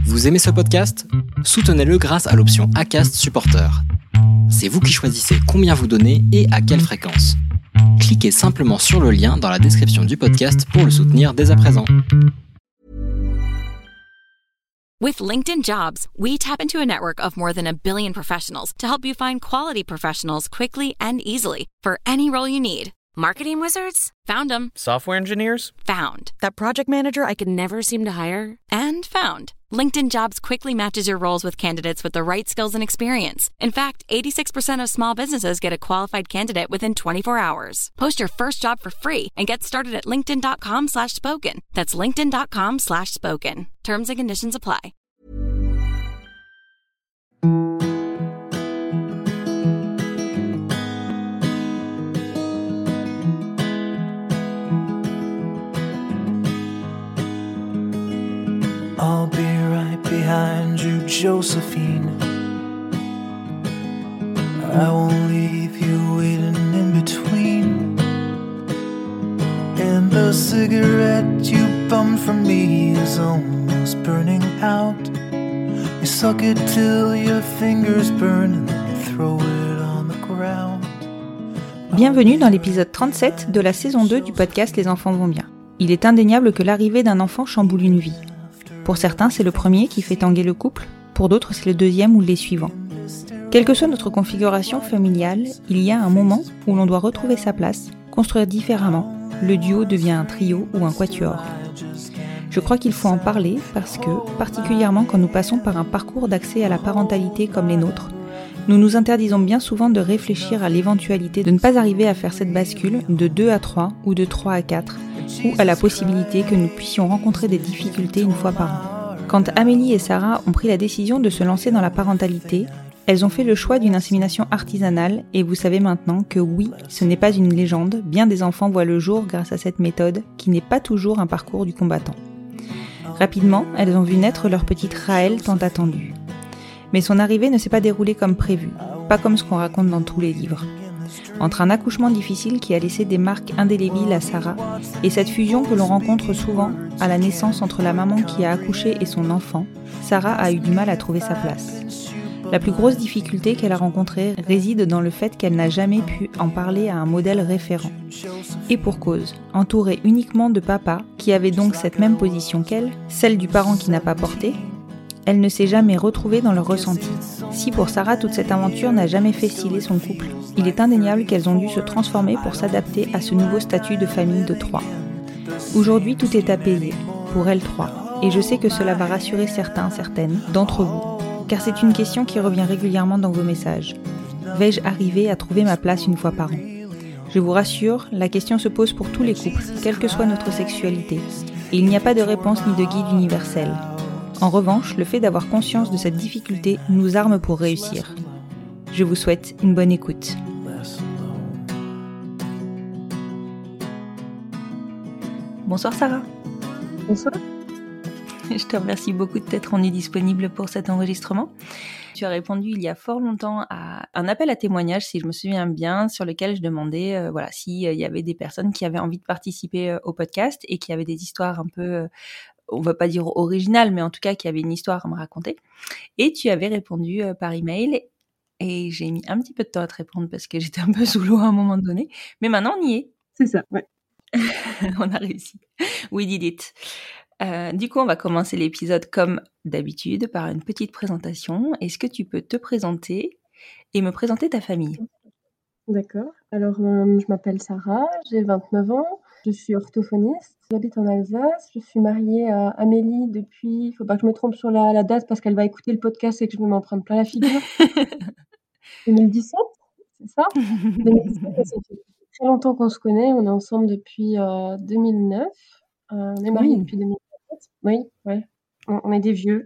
Vous aimez ce podcast ? Soutenez-le grâce à l'option Acast Supporter. C'est vous qui choisissez combien vous donnez et à quelle fréquence. Cliquez simplement sur le lien dans la description du podcast pour le soutenir dès à présent. With LinkedIn Jobs, we tap into a network of more than 1 billion professionals to help you find quality professionals quickly and easily for any role you need. Marketing wizards? Found them. Software engineers? Found. That project manager I could never seem to hire? And found. LinkedIn Jobs quickly matches your roles with candidates with the right skills and experience. In fact, 86% of small businesses get a qualified candidate within 24 hours. Post your first job for free and get started at linkedin.com/spoken. That's linkedin.com/spoken. Terms and conditions apply. I'll be right behind you, Josephine. I won't leave you waiting in between. And the cigarette you bummed from me is almost burning out. You suck it till your fingers burn and then you throw it on the ground. Bienvenue dans l'épisode 37 de la saison 2 du podcast Les enfants vont bien. Il est indéniable que l'arrivée d'un enfant chamboule une vie. Pour certains, c'est le premier qui fait tanguer le couple, pour d'autres, c'est le deuxième ou les suivants. Quelle que soit notre configuration familiale, il y a un moment où l'on doit retrouver sa place, construire différemment. Le duo devient un trio ou un quatuor. Je crois qu'il faut en parler parce que, particulièrement quand nous passons par un parcours d'accès à la parentalité comme les nôtres, nous nous interdisons bien souvent de réfléchir à l'éventualité de ne pas arriver à faire cette bascule de 2 à 3 ou de 3 à 4, ou à la possibilité que nous puissions rencontrer des difficultés une fois par an. Quand Amélie et Sarah ont pris la décision de se lancer dans la parentalité, elles ont fait le choix d'une insémination artisanale et vous savez maintenant que oui, ce n'est pas une légende, bien des enfants voient le jour grâce à cette méthode qui n'est pas toujours un parcours du combattant. Rapidement, elles ont vu naître leur petite Raël tant attendue. Mais son arrivée ne s'est pas déroulée comme prévu, pas comme ce qu'on raconte dans tous les livres. Entre un accouchement difficile qui a laissé des marques indélébiles à Sarah et cette fusion que l'on rencontre souvent à la naissance entre la maman qui a accouché et son enfant, Sarah a eu du mal à trouver sa place. La plus grosse difficulté qu'elle a rencontrée réside dans le fait qu'elle n'a jamais pu en parler à un modèle référent. Et pour cause, entourée uniquement de papas qui avaient donc cette même position qu'elle, celle du parent qui n'a pas porté, elle ne s'est jamais retrouvée dans leur ressenti. Si pour Sarah toute cette aventure n'a jamais fait sciller son couple, il est indéniable qu'elles ont dû se transformer pour s'adapter à ce nouveau statut de famille de 3. Aujourd'hui tout est apaisé, pour elles 3, et je sais que cela va rassurer certaines d'entre vous, car c'est une question qui revient régulièrement dans vos messages. Vais-je arriver à trouver ma place une fois par an ? Je vous rassure, la question se pose pour tous les couples, quelle que soit notre sexualité, et il n'y a pas de réponse ni de guide universel. En revanche, le fait d'avoir conscience de cette difficulté nous arme pour réussir. Je vous souhaite une bonne écoute. Bonsoir Sarah. Bonsoir. Je te remercie beaucoup de t'être rendue disponible pour cet enregistrement. Tu as répondu il y a fort longtemps à un appel à témoignage, si je me souviens bien, sur lequel je demandais s'il y avait des personnes qui avaient envie de participer au podcast et qui avaient des histoires un peu... on va pas dire original, mais en tout cas qui avait une histoire à me raconter. Et tu avais répondu par email et j'ai mis un petit peu de temps à te répondre parce que j'étais un peu sous l'eau à un moment donné. Mais maintenant, on y est. C'est ça, ouais. On a réussi. We did it. Du coup, on va commencer l'épisode comme d'habitude par une petite présentation. Est-ce que tu peux te présenter et me présenter ta famille ? D'accord. Alors, je m'appelle Sarah, j'ai 29 ans, je suis orthophoniste, j'habite en Alsace, je suis mariée à Amélie depuis, il faut pas que je me trompe sur la date parce qu'elle va écouter le podcast et que je vais m'en prendre plein la figure. 2017, c'est ça 2017, ça fait très longtemps qu'on se connaît, on est ensemble depuis 2009, on est mariés depuis 2017. Oui, ouais, on est des vieux.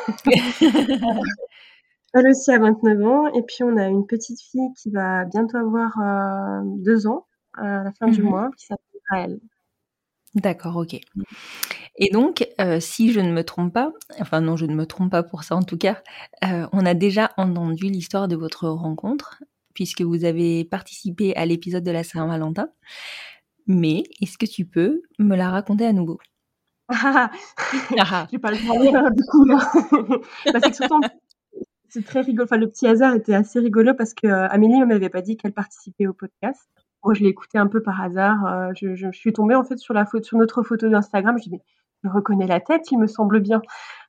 Elle aussi a 29 ans et puis on a une petite fille qui va bientôt avoir 2 ans à la fin du mois qui s'appelle Raël. D'accord, ok. Et donc, si je ne me trompe pas, enfin non, je ne me trompe pas pour ça en tout cas, on a déjà entendu l'histoire de votre rencontre puisque vous avez participé à l'épisode de la Saint-Valentin. Mais est-ce que tu peux me la raconter à nouveau ? Ah ah. J'ai pas le droit du coup là. C'est que surtout c'est très rigolo. Enfin, le petit hasard était assez rigolo parce que Amélie ne m'avait pas dit qu'elle participait au podcast. Moi, je l'ai écouté un peu par hasard. Je suis tombée en fait sur notre photo d'Instagram. Je dis mais je reconnais la tête, il me semble bien.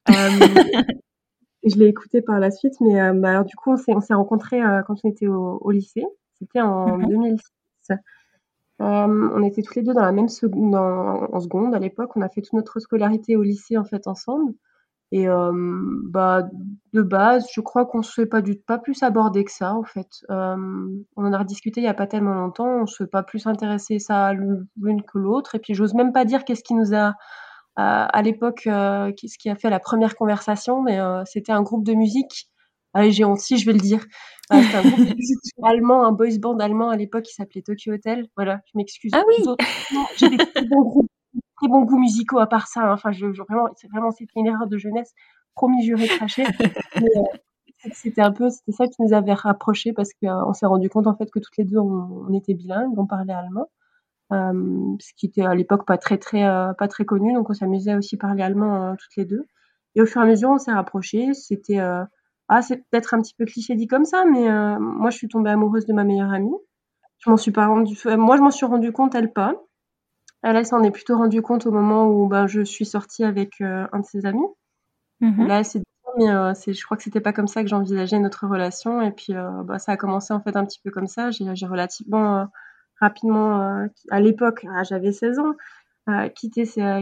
Et je l'ai écouté par la suite, mais alors du coup, on s'est rencontrés quand on était au lycée. C'était en 2006. On était tous les deux dans la même en seconde à l'époque. On a fait toute notre scolarité au lycée en fait ensemble. Et de base, je crois qu'on se fait pas plus aborder que ça en fait. On en a rediscuté il y a pas tellement longtemps. On se fait pas plus intéressé ça l'une que l'autre. Et puis j'ose même pas dire qu'est-ce qui nous a à l'époque, qu'est-ce qui a fait la première conversation, mais c'était un groupe de musique. Allez, j'ai honte si je vais le dire. C'était un groupe de musique allemand, un boys band allemand à l'époque qui s'appelait Tokyo Hotel. Voilà, je m'excuse. Ah oui. J'ai des très bons goûts musicaux à part ça. Hein. Enfin, vraiment, c'était une erreur de jeunesse. Promis, juré, craché. Mais c'était ça qui nous avait rapprochés parce qu'on s'est rendu compte en fait que toutes les deux on était bilingues, on parlait allemand. Ce qui était à l'époque pas très connu, donc on s'amusait aussi à parler allemand toutes les deux. Et au fur et à mesure, on s'est rapprochés. C'est peut-être un petit peu cliché dit comme ça, mais moi, je suis tombée amoureuse de ma meilleure amie. Moi, je m'en suis rendu compte, elle pas. Elle s'en est plutôt rendu compte au moment où je suis sortie avec un de ses amis. Là, elle s'est dit, mais je crois que c'était pas comme ça que j'envisageais notre relation. Et puis, ça a commencé en fait un petit peu comme ça. J'ai relativement rapidement, à l'époque, j'avais 16 ans, quitté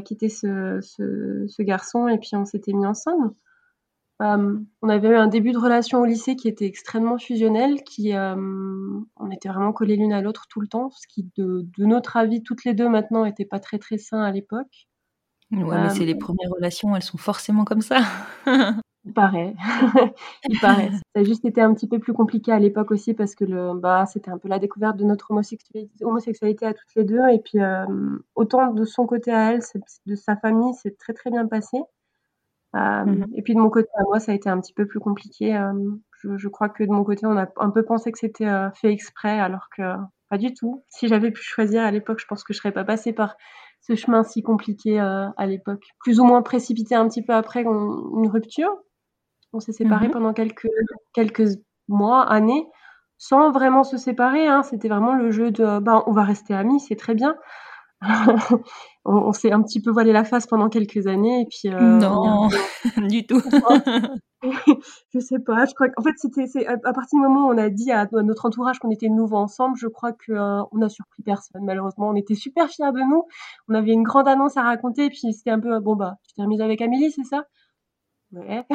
ce garçon et puis on s'était mis ensemble. On avait eu un début de relation au lycée qui était extrêmement fusionnel, on était vraiment collés l'une à l'autre tout le temps, ce qui, de notre avis, toutes les deux maintenant, était pas très très sain à l'époque. Ouais, mais c'est les premières relations, elles sont forcément comme ça. Il paraît. Il paraît. Ça a juste été un petit peu plus compliqué à l'époque aussi parce que c'était un peu la découverte de notre homosexualité à toutes les deux. Et puis, autant de son côté à elle, de sa famille, c'est très très bien passé. Et puis de mon côté à moi, ça a été un petit peu plus compliqué. Je crois que de mon côté, on a un peu pensé que c'était fait exprès, alors que pas du tout. Si j'avais pu choisir à l'époque, je pense que je serais pas passée par ce chemin si compliqué à l'époque. Plus ou moins précipité un petit peu après une rupture. On s'est séparés pendant quelques mois, années, sans vraiment se séparer. Hein. C'était vraiment le jeu de on va rester amis, c'est très bien. On s'est un petit peu voilé la face pendant quelques années et puis non, du tout. Je sais pas, je crois qu'en fait c'est à partir du moment où on a dit à notre entourage qu'on était de nouveau ensemble, je crois que on a surpris personne malheureusement. On était super fiers de nous. On avait une grande annonce à raconter et puis c'était un peu tu t'es remise avec Amélie, c'est ça? Ouais.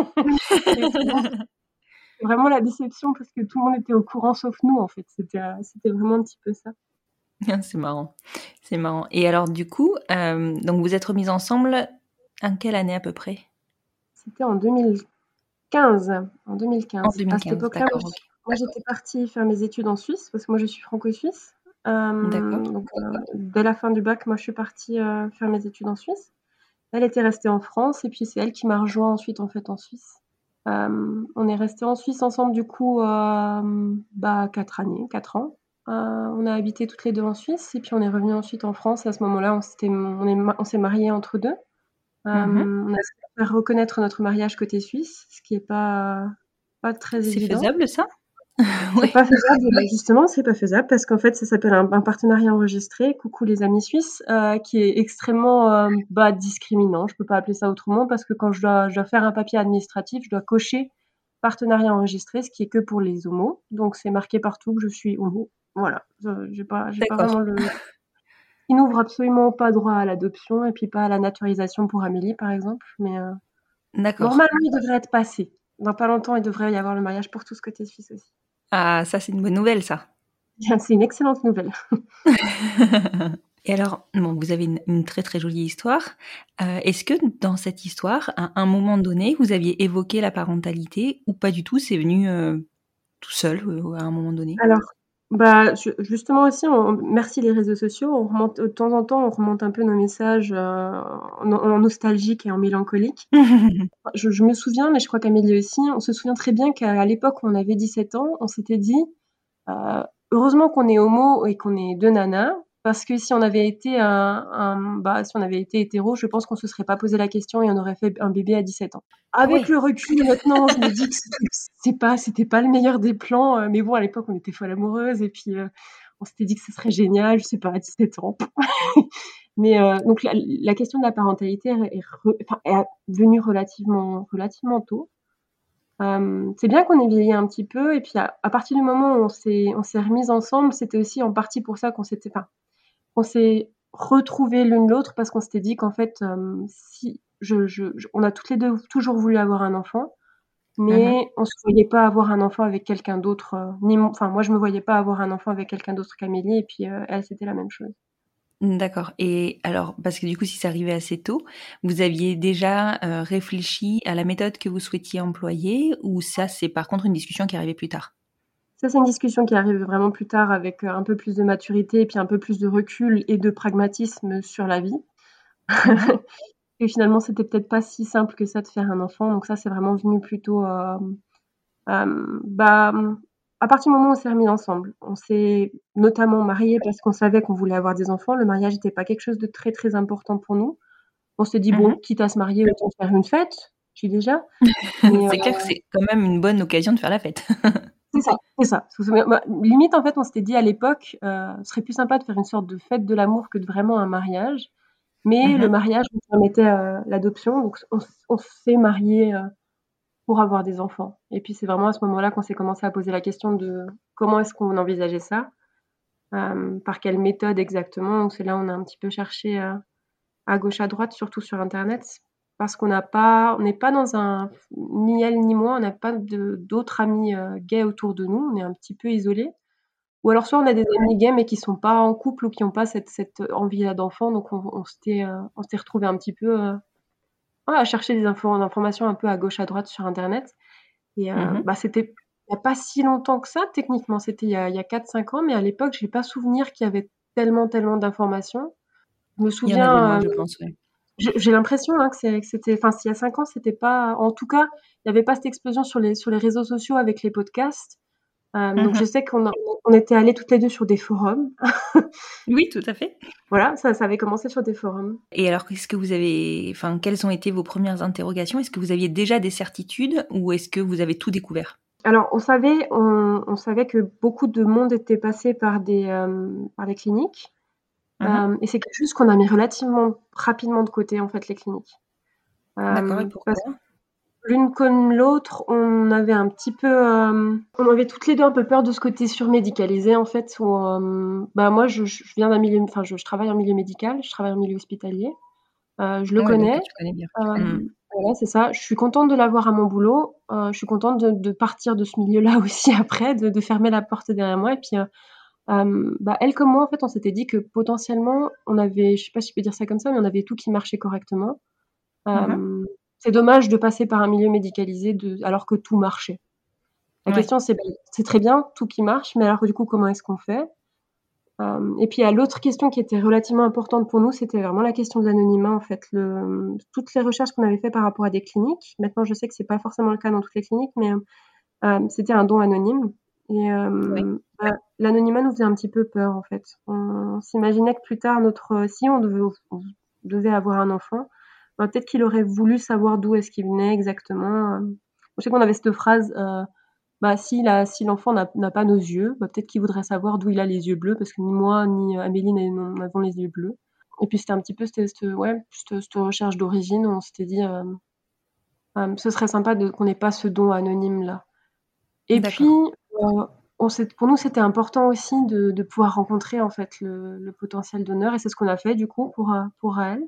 Vraiment la déception parce que tout le monde était au courant sauf nous en fait. C'était vraiment un petit peu ça. C'est marrant. C'est marrant. Et alors du coup, donc vous êtes remises ensemble en quelle année à peu près? C'était en 2015. En 2015. En 2015, à cette époque-là, d'accord. moi j'étais partie faire mes études en Suisse parce que moi je suis franco-suisse. D'accord. Donc dès la fin du bac, moi je suis partie faire mes études en Suisse. Elle était restée en France et puis c'est elle qui m'a rejoint ensuite en fait en Suisse. On est restés en Suisse ensemble du coup 4 ans. On a habité toutes les deux en Suisse et puis on est revenus ensuite en France. Et à ce moment-là, on s'est mariés entre deux. On a fait reconnaître notre mariage côté suisse, ce qui est pas très évident. C'est faisable ça? C'est pas faisable, justement, c'est pas faisable parce qu'en fait, ça s'appelle un partenariat enregistré, coucou les amis suisses, qui est extrêmement discriminant. Je peux pas appeler ça autrement parce que quand je dois faire un papier administratif, je dois cocher partenariat enregistré, ce qui est que pour les homos. Donc c'est marqué partout que je suis homo. Voilà, j'ai pas vraiment Il n'ouvre absolument pas droit à l'adoption et puis pas à la naturalisation pour Amélie, par exemple. Mais normalement, il devrait être passé. Dans pas longtemps, il devrait y avoir le mariage pour tous côté suisse aussi. Ah, ça c'est une bonne nouvelle ça. C'est une excellente nouvelle. Et alors, vous avez une très très jolie histoire. Est-ce que dans cette histoire, à un moment donné, vous aviez évoqué la parentalité ou pas du tout? C'est venu tout seul à un moment donné? Alors, justement aussi, merci les réseaux sociaux, de temps en temps, on remonte un peu nos messages en nostalgique et en mélancolique. Je me souviens, mais je crois qu'Amélie aussi, on se souvient très bien qu'à l'époque où on avait 17 ans, on s'était dit heureusement qu'on est homo et qu'on est deux nanas, parce que si on avait été si on avait été hétéro, je pense qu'on se serait pas posé la question et on aurait fait un bébé à 17 ans. Avec Ouais. le recul, maintenant, je me dis que c'était pas le meilleur des plans, mais bon, à l'époque, on était folles amoureuses et puis, on s'était dit que ce serait génial, je sais pas, à 17 ans. Mais donc la question de la parentalité est venue relativement tôt. C'est bien qu'on ait vieilli un petit peu et puis à partir du moment où on s'est remises ensemble, c'était aussi en partie pour ça qu'on s'est retrouvées l'une l'autre parce qu'on s'était dit qu'en fait, si on a toutes les 2 toujours voulu avoir un enfant, Mmh. mais on se voyait pas avoir un enfant avec quelqu'un d'autre, moi je me voyais pas avoir un enfant avec quelqu'un d'autre qu'Amélie et puis, elle, c'était la même chose. D'accord, et alors, parce que du coup, si ça arrivait assez tôt, vous aviez déjà, réfléchi à la méthode que vous souhaitiez employer, ou ça, c'est par contre une discussion qui arrivait plus tard? Ça, c'est une discussion qui arrive vraiment plus tard avec, un peu plus de maturité et puis un peu plus de recul et de pragmatisme sur la vie. Mmh. Et finalement, c'était peut-être pas si simple que ça de faire un enfant, donc ça, c'est vraiment venu plutôt, à partir du moment où on s'est remis ensemble. On s'est notamment mariés parce qu'on savait qu'on voulait avoir des enfants. Le mariage était pas quelque chose de très, très important pour nous. On s'est dit: «Bon, Mmh. quitte à se marier, autant faire une fête», je dis déjà, mais C'est clair que c'est quand même une bonne occasion de faire la fête. c'est ça, c'est ça. Limite, en fait, on s'était dit à l'époque, ce serait plus sympa de faire une sorte de fête de l'amour que de vraiment un mariage. Mais le Mmh. mariage nous permettait, l'adoption, donc on s'est mariés, pour avoir des enfants. Et puis c'est vraiment à ce moment-là qu'on s'est commencé à poser la question de comment est-ce qu'on envisageait ça, par quelle méthode exactement. Donc c'est là où on a un petit peu cherché, à gauche, à droite, surtout sur internet, parce on n'est pas dans un ni elle ni moi, on n'a pas d'autres amis, gays autour de nous. On est un petit peu isolés. Ou alors soit on a des amis gays, mais qui sont pas en couple ou qui ont pas cette envie-là d'enfant, donc on s'était retrouvés un petit peu, ouais, à chercher des informations un peu à gauche, à droite sur internet et Mmh. c'était il y a pas si longtemps que ça techniquement, c'était il y a 4-5 ans, mais à l'époque, j'ai pas souvenir qu'il y avait tellement d'informations. Je me Il y en avait souviens, moins, je pense, ouais. j'ai l'impression, hein, que c'était s'il y a 5 ans, c'était pas en tout cas, il y avait pas cette explosion sur les réseaux sociaux avec les podcasts. Donc je Mmh. sais on était allées toutes les 2 sur des forums. Oui, tout à fait. Voilà, ça avait commencé sur des forums. Et alors, qu'est-ce que vous avez, enfin, quelles ont été vos premières interrogations? Est-ce que vous aviez déjà des certitudes ou est-ce que vous avez tout découvert? Alors on savait que beaucoup de monde était passé par les cliniques, Mmh. et c'est quelque chose qu'on a mis relativement rapidement de côté, en fait, les cliniques. D'accord, et Parce pourquoi? que l'une comme l'autre, on avait un petit peu, on avait toutes les 2 un peu peur de ce côté surmédicalisé, en fait, où, moi je viens d'un milieu, je travaille en milieu médical, je travaille en milieu hospitalier, je le Ouais, donc connais. tu connais bien. Mmh. Voilà, c'est ça. Je suis contente de l'avoir à mon boulot, je suis contente de partir de ce milieu-là aussi après, de fermer la porte derrière moi et puis, elle comme moi, en fait, on s'était dit que potentiellement, je sais pas si je peux dire ça comme ça, mais on avait tout qui marchait correctement. Mmh. Hem, c'est dommage de passer par un milieu médicalisé alors que tout marchait. La Ouais. question c'est très bien, tout qui marche, mais alors du coup, comment est-ce qu'on fait? Et puis il y a l'autre question qui était relativement importante pour nous, c'était vraiment la question de l'anonymat, en fait. Toutes les recherches qu'on avait fait par rapport à des cliniques, maintenant je sais que c'est pas forcément le cas dans toutes les cliniques, mais c'était un don anonyme et Ouais. l'anonymat nous faisait un petit peu peur, en fait. On s'imaginait que plus tard si on devait avoir un enfant, peut-être qu'il aurait voulu savoir d'où est-ce qu'il venait exactement, Je sais qu'on avait cette phrase, si l'enfant n'a pas nos yeux, peut-être qu'il voudrait savoir d'où il a les yeux bleus parce que ni moi ni, Amélie n'avons les yeux bleus et puis c'était un petit peu cette recherche d'origine où on s'était dit, «Ce serait sympa qu'on ait pas ce don anonyme-là». Et puis, D'accord. pour nous, c'était important aussi de pouvoir rencontrer, en fait, le potentiel donneur et c'est ce qu'on a fait du coup pour Raël.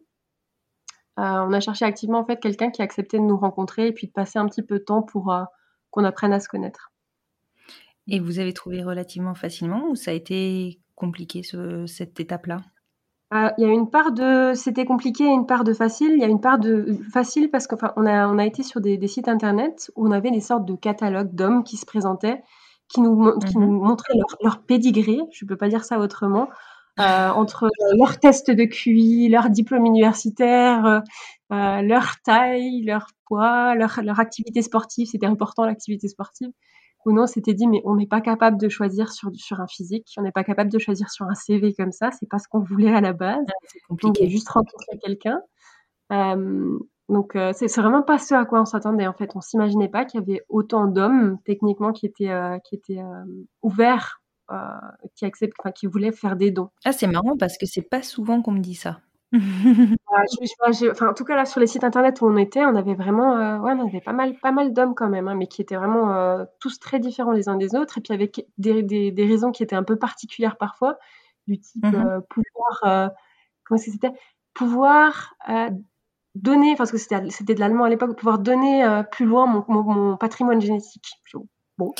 On a cherché activement, en fait, quelqu'un qui acceptait de nous rencontrer et puis de passer un petit peu de temps pour, qu'on apprenne à se connaître. Et vous avez trouvé relativement facilement ou ça a été compliqué cette étape-là? Il y a une part de c'était compliqué et une part de facile. Il y a une part de facile parce qu'enfin on a été sur des sites internet où on avait des sortes de catalogues d'hommes qui se présentaient, qui Mmh. nous montraient leur pédigré, je peux pas dire ça autrement, entre, leurs tests de QI, leur diplôme universitaire, leur taille, leur poids, leur activité sportive, c'était important l'activité sportive. où nous, on s'était dit, mais on n'est pas capable de choisir sur un physique, on n'est pas capable de choisir sur un CV comme ça, c'est pas ce qu'on voulait à la base. C'est On voulait compliqué. juste rencontrer quelqu'un. Donc, c'est vraiment pas ce à quoi on s'attendait, en fait. On s'imaginait pas qu'il y avait autant d'hommes, techniquement, qui étaient ouverts, qui voulaient faire des dons. Ah, c'est marrant parce que c'est pas souvent qu'on me dit ça. En tout cas, là, sur les sites internet où on était, on avait vraiment, on avait pas mal d'hommes quand même, hein, mais qui étaient vraiment tous très différents les uns des autres, et puis avec des raisons qui étaient un peu particulières parfois, du type pouvoir, comment est-ce que c'était? Pouvoir donner, parce que c'était de l'allemand à l'époque, pouvoir donner plus loin mon patrimoine génétique. Bon.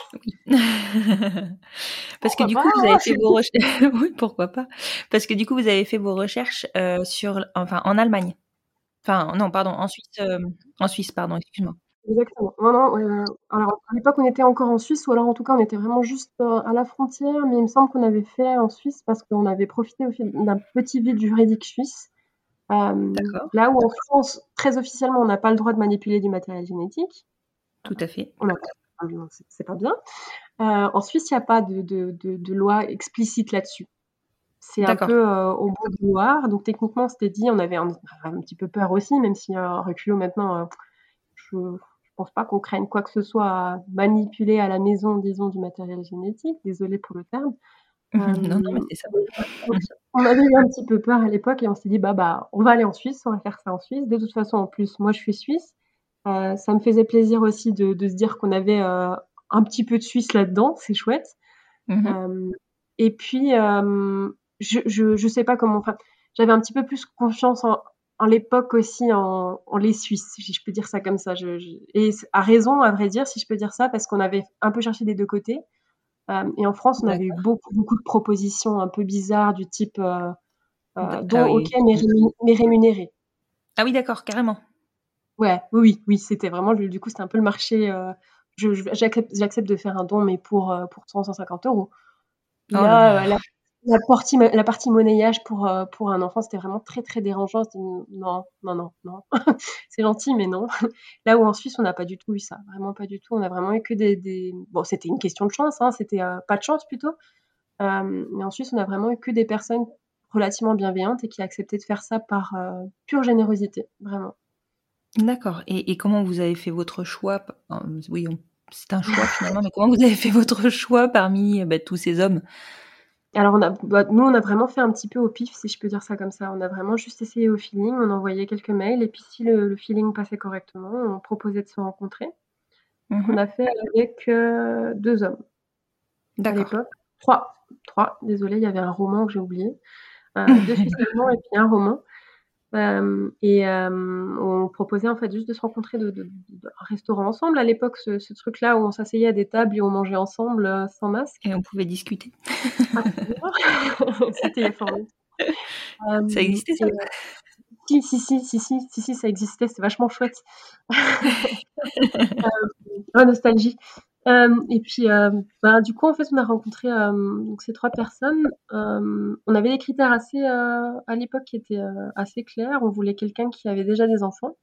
Parce que du coup, vous avez fait vos recherches. Oui, pourquoi pas. Parce que du coup, vous avez fait vos recherches en Allemagne. Enfin, non, pardon, en Suisse, pardon, excuse-moi. Exactement. Non, alors à l'époque, on était encore en Suisse, ou alors en tout cas, on était vraiment juste à la frontière, mais il me semble qu'on avait fait en Suisse parce qu'on avait profité aussi d'un petit vide juridique suisse. D'accord, Là où en France, très officiellement, on n'a pas le droit de manipuler du matériel génétique. tout à fait. C'est pas bien. En Suisse, il n'y a pas de loi explicite là-dessus. C'est un D'accord. peu au bord du noir. Donc techniquement, c'était dit, on avait un petit peu peur aussi, même si reculons maintenant, je pense pas qu'on craigne quoi que ce soit à manipuler à la maison, disons, du matériel génétique. Désolée pour le terme. Non, mais c'est ça. On avait eu un petit peu peur à l'époque et on s'est dit, on va aller en Suisse, on va faire ça en Suisse. De toute façon, en plus, moi, je suis suisse. Ça me faisait plaisir aussi de se dire qu'on avait un petit peu de Suisse là-dedans. C'est chouette. Et puis, je sais pas comment. Enfin, j'avais un petit peu plus confiance en l'époque aussi en les Suisses, si je peux dire ça comme ça. Et à raison, à vrai dire, si je peux dire ça, parce qu'on avait un peu cherché des deux côtés. Et en France, on avait eu beaucoup de propositions un peu bizarres du type don, ok, mais rémunéré. Ah oui, d'accord, carrément. Ouais, oui, c'était vraiment, du coup, c'était un peu le marché. J'accepte de faire un don, mais pour 150 €. Oh là Là, là. la partie monnayage pour un enfant, c'était vraiment très, très dérangeant. C'était non, c'est gentil, mais non. Là où en Suisse, on n'a pas du tout eu ça, vraiment pas du tout. On a vraiment eu que bon, c'était une question de chance, hein, c'était pas de chance plutôt. Mais en Suisse, on a vraiment eu que des personnes relativement bienveillantes et qui acceptaient de faire ça par pure générosité, vraiment. D'accord. Et comment vous avez fait votre choix? Oui, c'est un choix finalement, mais comment vous avez fait votre choix parmi tous ces hommes? Alors nous, on a vraiment fait un petit peu au pif, si je peux dire ça comme ça. On a vraiment juste essayé au feeling, on envoyait quelques mails et puis si le feeling passait correctement, on proposait de se rencontrer. On a fait avec 2 hommes à D'accord. l'époque. 3, désolée, il y avait un roman que j'ai oublié. 2 Suisses allemands et puis un roman. On proposait en fait juste de se rencontrer de un restaurant ensemble. À l'époque, ce truc-là où on s'asseyait à des tables et on mangeait ensemble, sans masque. Et on pouvait discuter. C'était il y a fort longtemps. Ça existait ça? Si, ça existait, c'est vachement chouette. Nostalgie. Et puis, du coup, en fait, on a rencontré donc ces 3 personnes. On avait des critères assez, à l'époque, qui étaient assez clairs. On voulait quelqu'un qui avait déjà des enfants.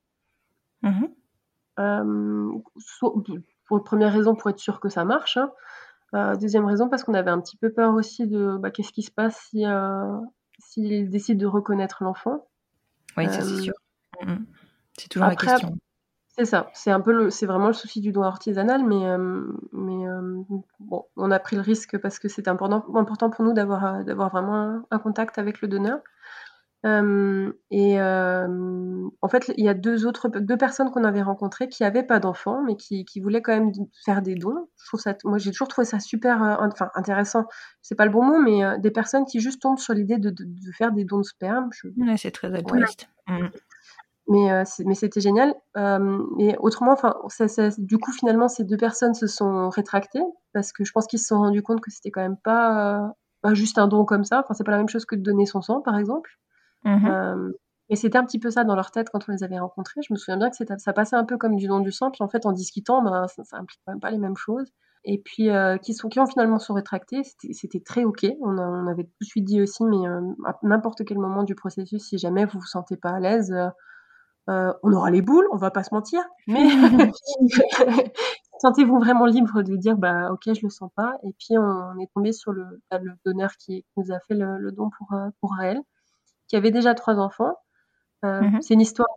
Pour première raison, pour être sûr que ça marche, hein. Deuxième raison, parce qu'on avait un petit peu peur aussi de qu'est-ce qui se passe s'il décide de reconnaître l'enfant. Oui, ça c'est sûr. C'est toujours la question. C'est ça, c'est vraiment le souci du don artisanal, mais bon, on a pris le risque parce que c'était important pour nous d'avoir vraiment un contact avec le donneur. En fait, il y a deux personnes qu'on avait rencontrées qui avaient pas d'enfants, mais qui voulaient quand même faire des dons. Moi, j'ai toujours trouvé ça super, intéressant. C'est pas le bon mot, mais des personnes qui juste tombent sur l'idée de faire des dons de sperme. Ouais, c'est très altruiste. Mais c'était génial. Et autrement, du coup, finalement, ces 2 personnes se sont rétractées parce que je pense qu'ils se sont rendus compte que c'était quand même pas juste un don comme ça. Enfin, c'est pas la même chose que de donner son sang, par exemple. Mais c'était un petit peu ça dans leur tête quand on les avait rencontrés. Je me souviens bien que ça passait un peu comme du don du sang, puis en fait, en discutant, ça implique quand même pas les mêmes choses. Et puis, qui ont finalement sont rétractés. C'était très OK. On avait tout de suite dit aussi, mais à n'importe quel moment du processus, si jamais vous vous sentez pas à l'aise, on aura les boules, on va pas se mentir, mais sentez-vous vraiment libre de dire bah ok, je le sens pas. Et puis on est tombé sur le donneur qui nous a fait le don pour Raël, qui avait déjà 3 enfants. C'est une histoire,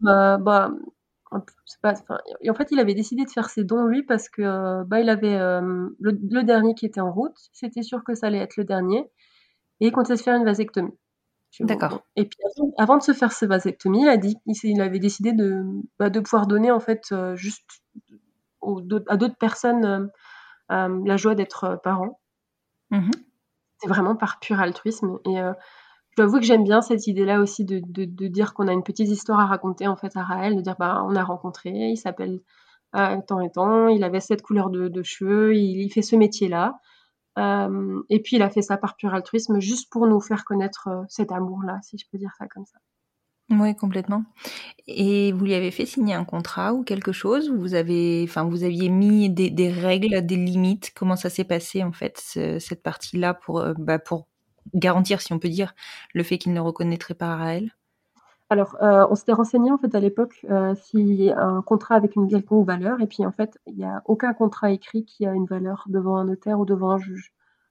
c'est pas, enfin, et en fait, il avait décidé de faire ses dons lui parce que il avait le dernier qui était en route. C'était sûr que ça allait être le dernier, et il comptait se faire une vasectomie. Bon. D'accord. Et puis avant de se faire sa vasectomie, il avait décidé de pouvoir donner en fait juste à d'autres personnes la joie d'être parent. C'est vraiment par pur altruisme. Et je dois avouer que j'aime bien cette idée-là aussi de dire qu'on a une petite histoire à raconter en fait à Raël, de dire on a rencontré, il s'appelle tant et tant, il avait cette couleur de cheveux, il fait ce métier-là. Et puis il a fait ça par pur altruisme, juste pour nous faire connaître cet amour-là, si je peux dire ça comme ça. Oui, complètement. Et vous lui avez fait signer un contrat ou quelque chose? Vous aviez mis des règles, des limites? Comment ça s'est passé en fait, cette partie-là pour garantir, si on peut dire, le fait qu'il ne reconnaîtrait pas Raël? Alors, on s'était renseigné en fait à l'époque s'il y a un contrat avec une quelconque valeur, et puis en fait, il y a aucun contrat écrit qui a une valeur devant un notaire ou devant un juge.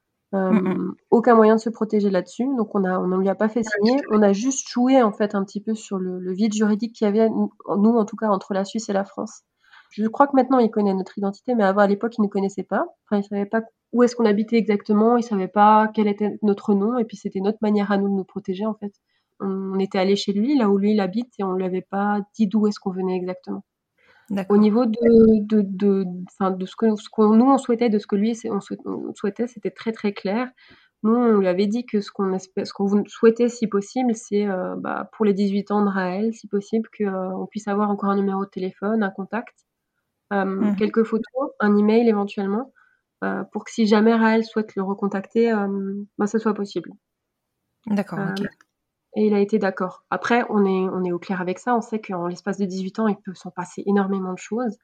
Aucun moyen de se protéger là-dessus, donc on ne lui a pas fait signer. On a juste joué en fait un petit peu sur le vide juridique qu'il y avait, nous en tout cas, entre la Suisse et la France. Je crois que maintenant il connaît notre identité, mais à l'époque il ne connaissait pas. Enfin, il savait pas où est-ce qu'on habitait exactement, il savait pas quel était notre nom, et puis c'était notre manière à nous de nous protéger en fait. On était allés chez lui, là où lui il habite, et on lui avait pas dit d'où est-ce qu'on venait exactement. D'accord. Au niveau de ce qu'on nous on souhaitait, de ce que lui on souhaitait, c'était très très clair. Nous, on lui avait dit que ce qu'on souhaitait, si possible, c'est pour les 18 ans de Raël, si possible, qu'on puisse avoir encore un numéro de téléphone, un contact, quelques photos, un email éventuellement, pour que si jamais Raël souhaite le recontacter, ce soit possible. D'accord, ok. Et il a été d'accord. Après, on est au clair avec ça. On sait qu'en l'espace de 18 ans, il peut s'en passer énormément de choses.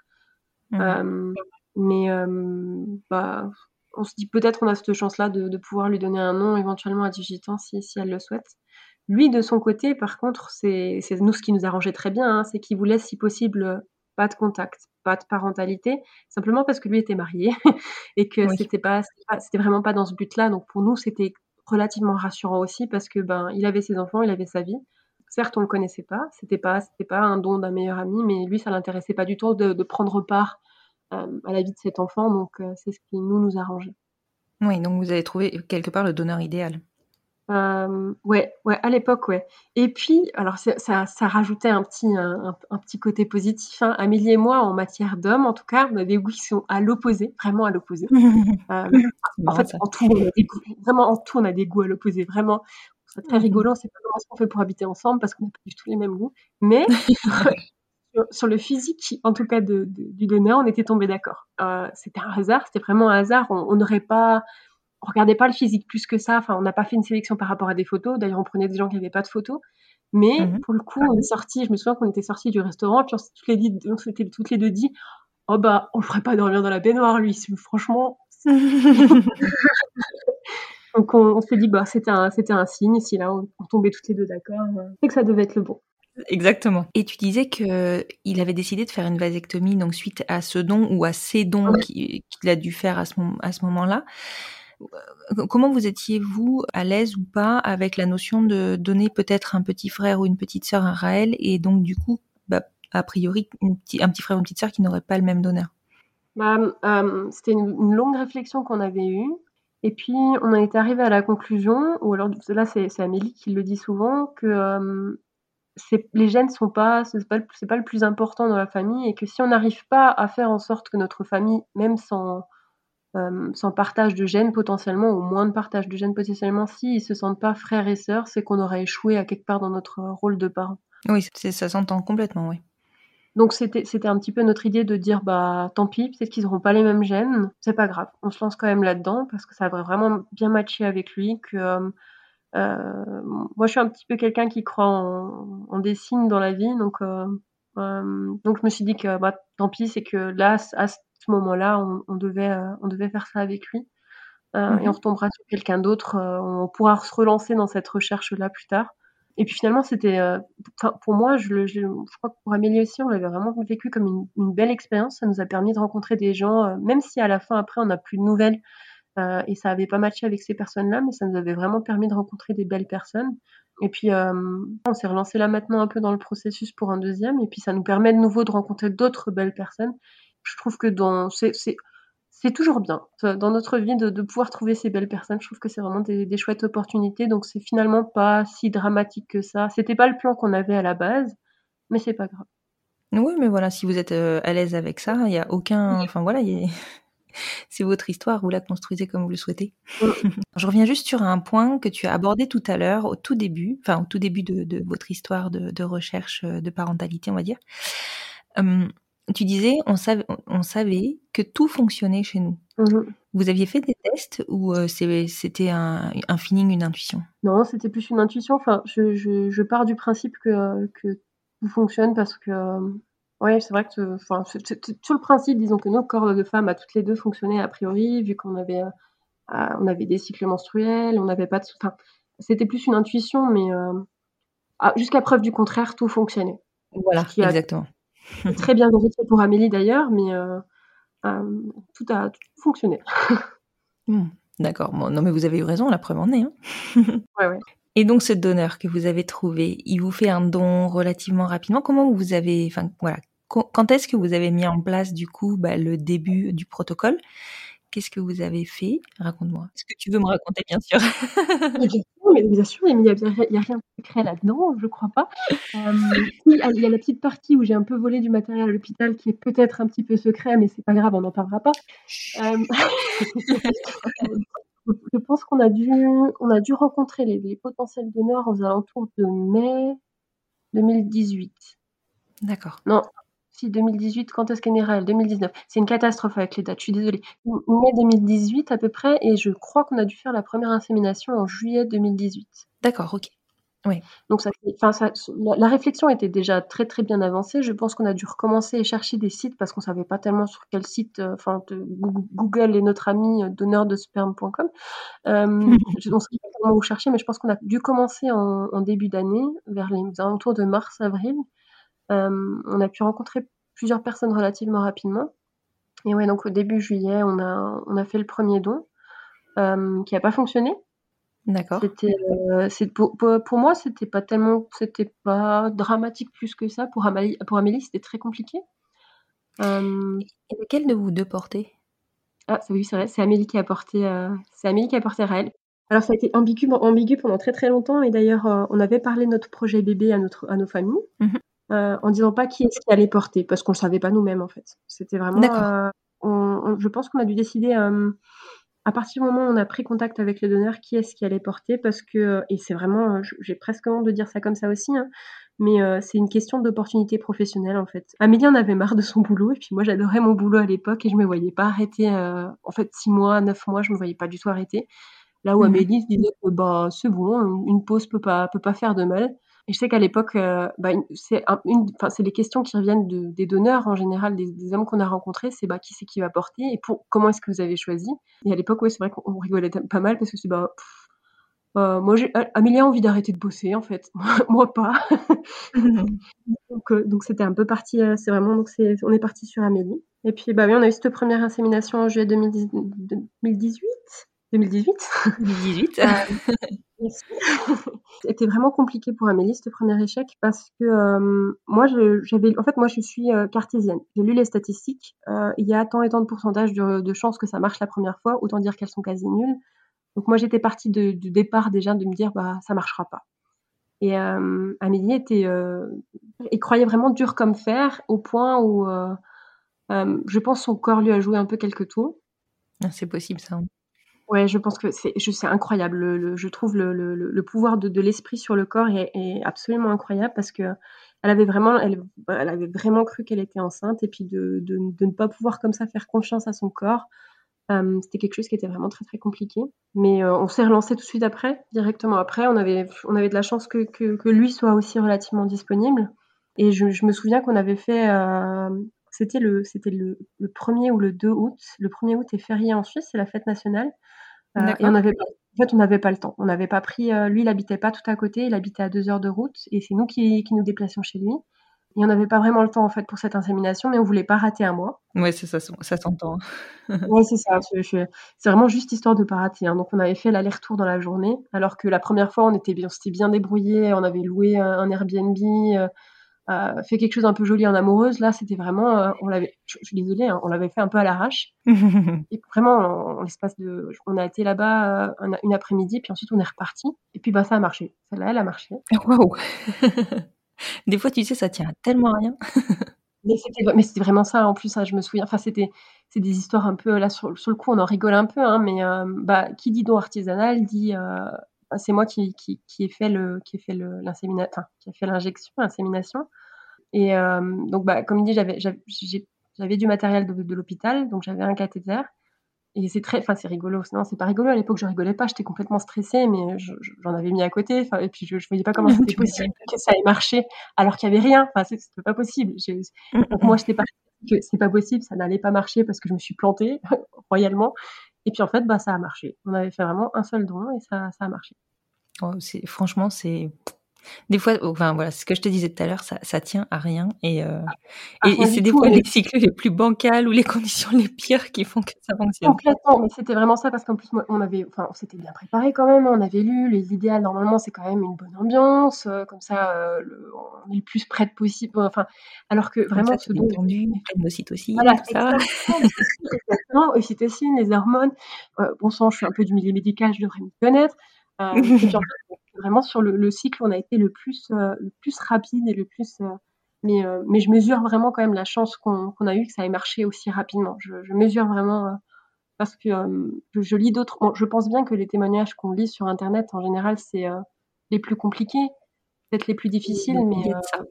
Mais on se dit peut-être on a cette chance-là de pouvoir lui donner un nom éventuellement à 18 ans si elle le souhaite. Lui, de son côté, par contre, c'est nous ce qui nous arrangeait très bien, c'est qu'il voulait, si possible, pas de contact, pas de parentalité, simplement parce que lui était marié et que Oui. c'était vraiment pas dans ce but-là. Donc pour nous, c'était relativement rassurant aussi parce que il avait ses enfants, il avait sa vie. Certes, on le connaissait pas, c'était pas un don d'un meilleur ami, mais lui, ça l'intéressait pas du tout de prendre part à la vie de cet enfant, donc c'est ce qui nous arrangeait. Oui, donc vous avez trouvé quelque part le donneur idéal. Ouais, à l'époque, ouais. Et puis, alors ça rajoutait un petit côté positif, hein. Amélie et moi, en matière d'hommes, en tout cas, on a des goûts qui sont à l'opposé, vraiment à l'opposé. C'est En marrant fait, ça. en tout, on a des goûts à l'opposé. Vraiment, c'est très rigolo. On sait pas comment est-ce qu'on fait pour habiter ensemble parce qu'on n'a pas du tout les mêmes goûts. Mais sur le physique, en tout cas du donneur, on était tombés d'accord. C'était un hasard, c'était vraiment un hasard. On n'aurait pas, on regardait pas le physique plus que ça. Enfin, on n'a pas fait une sélection par rapport à des photos. D'ailleurs, on prenait des gens qui n'avaient pas de photos. Mais pour le coup, on est sortis. Je me souviens qu'on était sortis du restaurant, puis on s'était toutes les deux dit, oh on le ferait pas dormir dans la baignoire, lui. Franchement. Donc on s'est dit c'était un signe. Si là on tombait toutes les deux d'accord, c'est que ça devait être le bon. Exactement. Et tu disais qu'il avait décidé de faire une vasectomie, donc suite à ce don ou à ces dons qu'il a dû faire à ce moment-là. Comment vous étiez-vous à l'aise ou pas avec la notion de donner peut-être un petit frère ou une petite sœur à Raël, et donc du coup, a priori, un petit frère ou une petite sœur qui n'aurait pas le même donneur? C'était une longue réflexion qu'on avait eue. Et puis, on en est arrivé à la conclusion, ou alors là, c'est Amélie qui le dit souvent, que les gènes c'est pas le plus important dans la famille, et que si on n'arrive pas à faire en sorte que notre famille, même sans partage de gènes potentiellement, ou moins de partage de gènes potentiellement, s'ils se sentent pas frères et sœurs, c'est qu'on aura échoué à quelque part dans notre rôle de parents. Oui, ça s'entend complètement, oui. Donc c'était un petit peu notre idée de dire tant pis, peut-être qu'ils n'auront pas les mêmes gènes, c'est pas grave, on se lance quand même là-dedans parce que ça va vraiment bien matcher avec lui. Moi je suis un petit peu quelqu'un qui croit en des signes dans la vie, donc je me suis dit que tant pis, c'est que là à ce moment-là on devait faire ça avec lui, et on retombera sur quelqu'un d'autre, on pourra se relancer dans cette recherche-là plus tard. Et puis finalement, c'était, pour moi, je crois que pour Amélie aussi, on l'avait vraiment vécu comme une belle expérience. Ça nous a permis de rencontrer des gens, même si à la fin, après, on n'a plus de nouvelles, et ça avait pas matché avec ces personnes-là, mais ça nous avait vraiment permis de rencontrer des belles personnes. Et puis, on s'est relancé là maintenant un peu dans le processus pour un deuxième, et puis ça nous permet de nouveau de rencontrer d'autres belles personnes. Je trouve que c'est toujours bien dans notre vie de pouvoir trouver ces belles personnes. Je trouve que c'est vraiment des chouettes opportunités, donc c'est finalement pas si dramatique que ça. C'était pas le plan qu'on avait à la base, mais c'est pas grave. Oui, mais voilà, si vous êtes à l'aise avec ça, il y a aucun, enfin voilà, c'est votre histoire, vous la construisez comme vous le souhaitez. Je reviens juste sur un point que tu as abordé tout à l'heure, au tout début de votre histoire de recherche de parentalité, on va dire. Tu disais, on savait que tout fonctionnait chez nous. Vous aviez fait des tests ou c'était un feeling, une intuition? Non, c'était plus une intuition. Enfin, je pars du principe que tout fonctionne parce que, ouais, c'est vrai que, enfin, c'est sur le principe, disons que nos corps de femmes à toutes les deux fonctionnaient a priori, vu qu'on avait des cycles menstruels, on n'avait pas de, enfin, c'était plus une intuition, mais jusqu'à preuve du contraire, tout fonctionnait. Voilà, Ce qui a exactement. très bien vérifié pour Amélie d'ailleurs, mais tout a fonctionné. D'accord. Bon, non, mais vous avez eu raison, la preuve en est. Hein. Ouais. Et donc, ce donneur que vous avez trouvé, il vous fait un don relativement rapidement. Comment vous avez, enfin voilà, quand est-ce que vous avez mis en place du coup le début du protocole? Qu'est-ce que vous avez fait? Raconte-moi. Est-ce que tu veux me raconter, bien sûr? Mais bien sûr, il y a rien de secret là-dedans, je crois pas. Oui, il y a la petite partie où j'ai un peu volé du matériel à l'hôpital qui est peut-être un petit peu secret, mais c'est pas grave, on n'en parlera pas. Je pense qu'on a dû rencontrer les potentiels donneurs aux alentours de mai 2018. D'accord. Non, si 2018, quand est-ce qu'est née Raël? 2019. C'est une catastrophe avec les dates, je suis désolée. Mai 2018 à peu près, et je crois qu'on a dû faire la première insémination en juillet 2018. D'accord, OK. Oui. Donc la réflexion était déjà très, très bien avancée. Je pense qu'on a dû recommencer et chercher des sites parce qu'on savait pas tellement sur quel site, Google est notre ami, donneurdesperme.com. On savait pas tellement où chercher, mais je pense qu'on a dû commencer en début d'année, vers les alentours de mars-avril. On a pu rencontrer plusieurs personnes relativement rapidement, et ouais, donc au début juillet, on a fait le premier don, qui a pas fonctionné. D'accord. Pour moi, c'était pas dramatique plus que ça. Pour Amélie, c'était très compliqué. Et lequel de vous deux portait? Oui, c'est vrai, c'est Amélie qui a porté Raël. Alors ça a été ambigu pendant très, très longtemps, et d'ailleurs, on avait parlé de notre projet bébé à nos familles, en disant pas qui est-ce qui allait porter, parce qu'on le savait pas nous-mêmes, en fait. C'était vraiment, D'accord. je pense qu'on a dû décider, à partir du moment où on a pris contact avec le donneur, qui est-ce qui allait porter, parce que, et c'est vraiment, j'ai presque honte de dire ça comme ça aussi, hein, mais c'est une question d'opportunité professionnelle, en fait. Amélie en avait marre de son boulot, et puis moi j'adorais mon boulot à l'époque et je me voyais pas arrêter, en fait 6 mois, 9 mois, je me voyais pas du tout arrêter. Là où Amélie se disait que, bah, c'est bon, une pause peut pas faire de mal. Et je sais qu'à l'époque, c'est les questions qui reviennent des donneurs en général, des hommes qu'on a rencontrés, c'est, bah, qui c'est qui va porter et comment est-ce que vous avez choisi? Et à l'époque, ouais, c'est vrai qu'on rigolait pas mal parce que c'est, bah, moi Amélie a envie d'arrêter de bosser en fait, moi pas. Donc c'était un peu parti, c'est vraiment, donc on est parti sur Amélie. Et puis, bah oui, on a eu cette première insémination en juillet 2018. 2018. Merci. C'était vraiment compliqué pour Amélie, ce premier échec, parce que, moi je suis cartésienne. J'ai lu les statistiques, il y a tant et tant de pourcentage de chances que ça marche la première fois, autant dire qu'elles sont quasi nulles. Donc moi j'étais partie du départ déjà de me dire: «Bah, ça marchera pas». Et Amélie elle croyait vraiment dur comme fer, au point où, je pense son corps lui a joué un peu quelques tours. Ah, c'est possible ça. Ouais, je pense que c'est incroyable. Je trouve le pouvoir de l'esprit sur le corps est absolument incroyable, parce qu'elle avait vraiment cru qu'elle était enceinte, et puis de ne pas pouvoir comme ça faire confiance à son corps, c'était quelque chose qui était vraiment très, très compliqué. Mais on s'est relancé tout de suite après, directement après. On avait de la chance que lui soit aussi relativement disponible, et je me souviens qu'on avait fait, c'était le 1er ou le 2 août. Le 1er août est férié en Suisse, c'est la fête nationale. Et on D'accord. avait En fait, on n'avait pas le temps. On n'avait pas pris, lui, il habitait pas tout à côté, il habitait à 2 heures de route et c'est nous qui nous déplacions chez lui et on n'avait pas vraiment le temps, en fait, pour cette insémination, mais on voulait pas rater un mois. Ouais, c'est ça s'entend. Ouais, c'est ça, c'est vraiment juste histoire de pas rater, hein. Donc on avait fait l'aller-retour dans la journée, alors que la première fois, on s'était bien débrouillés, on avait loué un Airbnb, fait quelque chose un peu joli en amoureuse. Là, c'était vraiment, je suis désolée, hein, on l'avait fait un peu à l'arrache et vraiment en l'espace de on a été là-bas, une après-midi, puis ensuite on est repartis et puis, bah, ça a marché. Celle-là, elle a marché. Waouh! Des fois, tu sais, ça tient tellement à rien. Mais c'était vraiment ça en plus, hein, je me souviens. Enfin, c'est des histoires un peu là sur le coup, on en rigole un peu, hein, mais bah, qui dit don artisanal dit, bah, c'est moi qui ai fait qui a fait l'insémination et donc bah, comme dit, j'avais du matériel de l'hôpital, donc j'avais un cathéter et c'est rigolo. Non, c'est pas rigolo, à l'époque, je rigolais pas, j'étais complètement stressée, mais j'en avais mis à côté, enfin et puis je voyais pas comment c'était Tu m'étonnes. possible que ça ait marché alors qu'il y avait rien. Enfin, c'était pas possible. Donc moi, j'étais partie que c'est pas possible, ça n'allait pas marcher parce que je me suis plantée royalement et puis en fait, bah, ça a marché. On avait fait vraiment un seul don et ça a marché. Oh, franchement, c'est des fois, enfin voilà, c'est ce que je te disais tout à l'heure, ça tient à rien et Rien c'est du des tout fois et les cycles les plus bancals ou les conditions les pires qui font que ça fonctionne. complètement, mais c'était vraiment ça parce qu'en plus, moi, on s'était bien préparés quand même, hein. On avait lu l'idéal normalement, c'est quand même une bonne ambiance, comme ça, on est le plus près de possible, enfin, alors que Comme ça, vraiment tu ce es dont détendu, pleine d'ocytocine, voilà, tout ça. exactement, ocytocine, les hormones, bon sang, je suis un peu du milieu médical, je devrais m'y connaître, et puis en fait, vraiment sur le cycle, on a été le plus rapide et le plus, mais je mesure vraiment quand même la chance qu'on a eue que ça ait marché aussi rapidement. Je mesure vraiment, parce que, je lis d'autres bon, je pense bien que les témoignages qu'on lit sur internet, en général, c'est, les plus compliqués, peut-être les plus difficiles, mais Il y a de ça.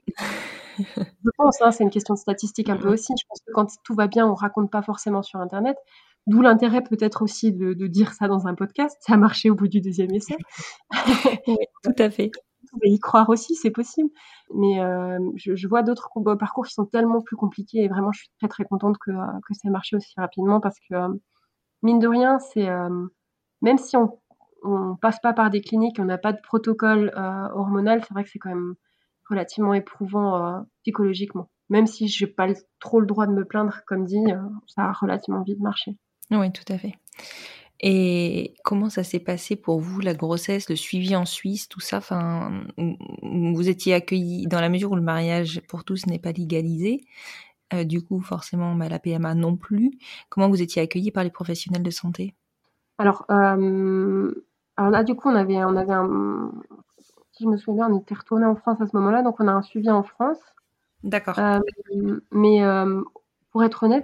je pense, hein, c'est une question de statistique un peu aussi. Je pense que quand tout va bien, on raconte pas forcément sur internet. D'où l'intérêt peut-être aussi de dire ça dans un podcast. Ça a marché au bout du 2e essai. Oui, tout à fait. Vous pouvez y croire aussi, c'est possible. Mais je vois d'autres parcours qui sont tellement plus compliqués et vraiment je suis très, très contente que ça ait marché aussi rapidement parce que, mine de rien, même si on passe pas par des cliniques, on n'a pas de protocole, hormonal, c'est vrai que c'est quand même relativement éprouvant, psychologiquement. Même si j'ai pas trop le droit de me plaindre, comme dit, ça a relativement vite marché. Oui, tout à fait. Et comment ça s'est passé pour vous, la grossesse, le suivi en Suisse, tout ça? Enfin, vous étiez accueillis dans la mesure où le mariage pour tous n'est pas légalisé, du coup, forcément, la PMA non plus. Comment vous étiez accueillis par les professionnels de santé? Alors, alors là, du coup, on avait un si je me souviens bien, on était retournés en France à ce moment-là, donc on a un suivi en France. D'accord. Mais pour être honnête,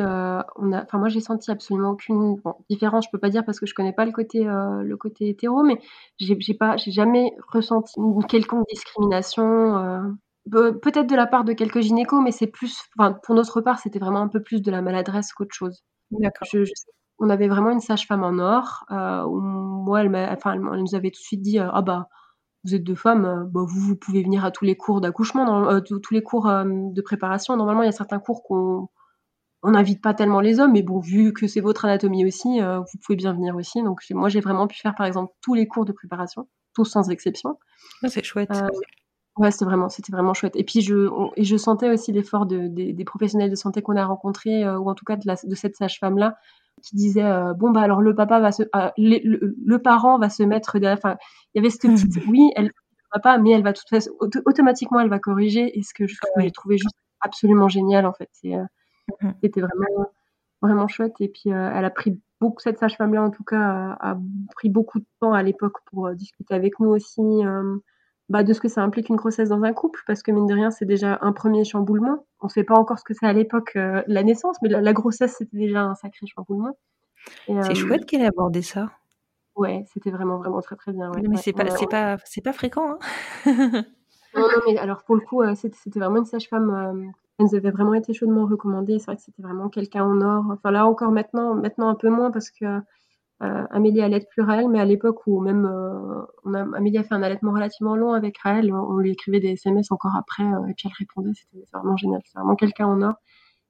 moi j'ai senti absolument aucune différence, je peux pas dire parce que je connais pas le côté hétéro, mais j'ai jamais ressenti une quelconque discrimination, peut-être de la part de quelques gynécos, mais c'est plus enfin pour notre part, c'était vraiment un peu plus de la maladresse qu'autre chose. D'accord. Je sais on avait vraiment une sage-femme en or, où moi elle nous avait tout de suite dit: «Ah bah, vous êtes 2 femmes, bah, vous pouvez venir à tous les cours d'accouchement, tous les cours, de préparation. Normalement, il y a certains cours on n'invite pas tellement les hommes, mais bon, vu que c'est votre anatomie aussi, vous pouvez bien venir aussi». Donc j'ai vraiment pu faire, par exemple, tous les cours de préparation, tous sans exception. Ah, c'est chouette. Heu, ouais, c'était vraiment chouette. Et puis je sentais aussi l'effort des professionnels de santé qu'on a rencontrés, ou en tout cas de cette sage-femme-là, qui disait, «Bon, bah, alors le papa va se le parent va se mettre derrière», enfin, il y avait cette petite oui, elle papa, mais elle va de toute façon automatiquement, elle va corriger et ce que j'ai Ouais. trouvé juste absolument génial, en fait. Mmh. C'était vraiment vraiment chouette et puis, elle a pris beaucoup cette sage-femme-là, en tout cas, a pris beaucoup de temps à l'époque pour, discuter avec nous aussi, bah, de ce que ça implique une grossesse dans un couple parce que mine de rien, c'est déjà un 1er chamboulement. On sait pas encore ce que c'est à l'époque, la naissance, mais la grossesse, c'était déjà un sacré chamboulement et C'est chouette qu'elle ait abordé ça. ouais, c'était vraiment, vraiment très, très bien, ouais, Non, mais ouais. c'est pas fréquent, hein. Non, non, mais alors pour le coup, c'était vraiment une sage-femme, elle nous avait vraiment été chaudement recommandée. C'est vrai que c'était vraiment quelqu'un en or. Enfin là encore maintenant un peu moins parce que, Amélie allaite plus Raël, mais à l'époque où même, Amélie a fait un allaitement relativement long avec Raël, on lui écrivait des SMS encore après, et puis elle répondait, c'est vraiment génial. C'est vraiment quelqu'un en or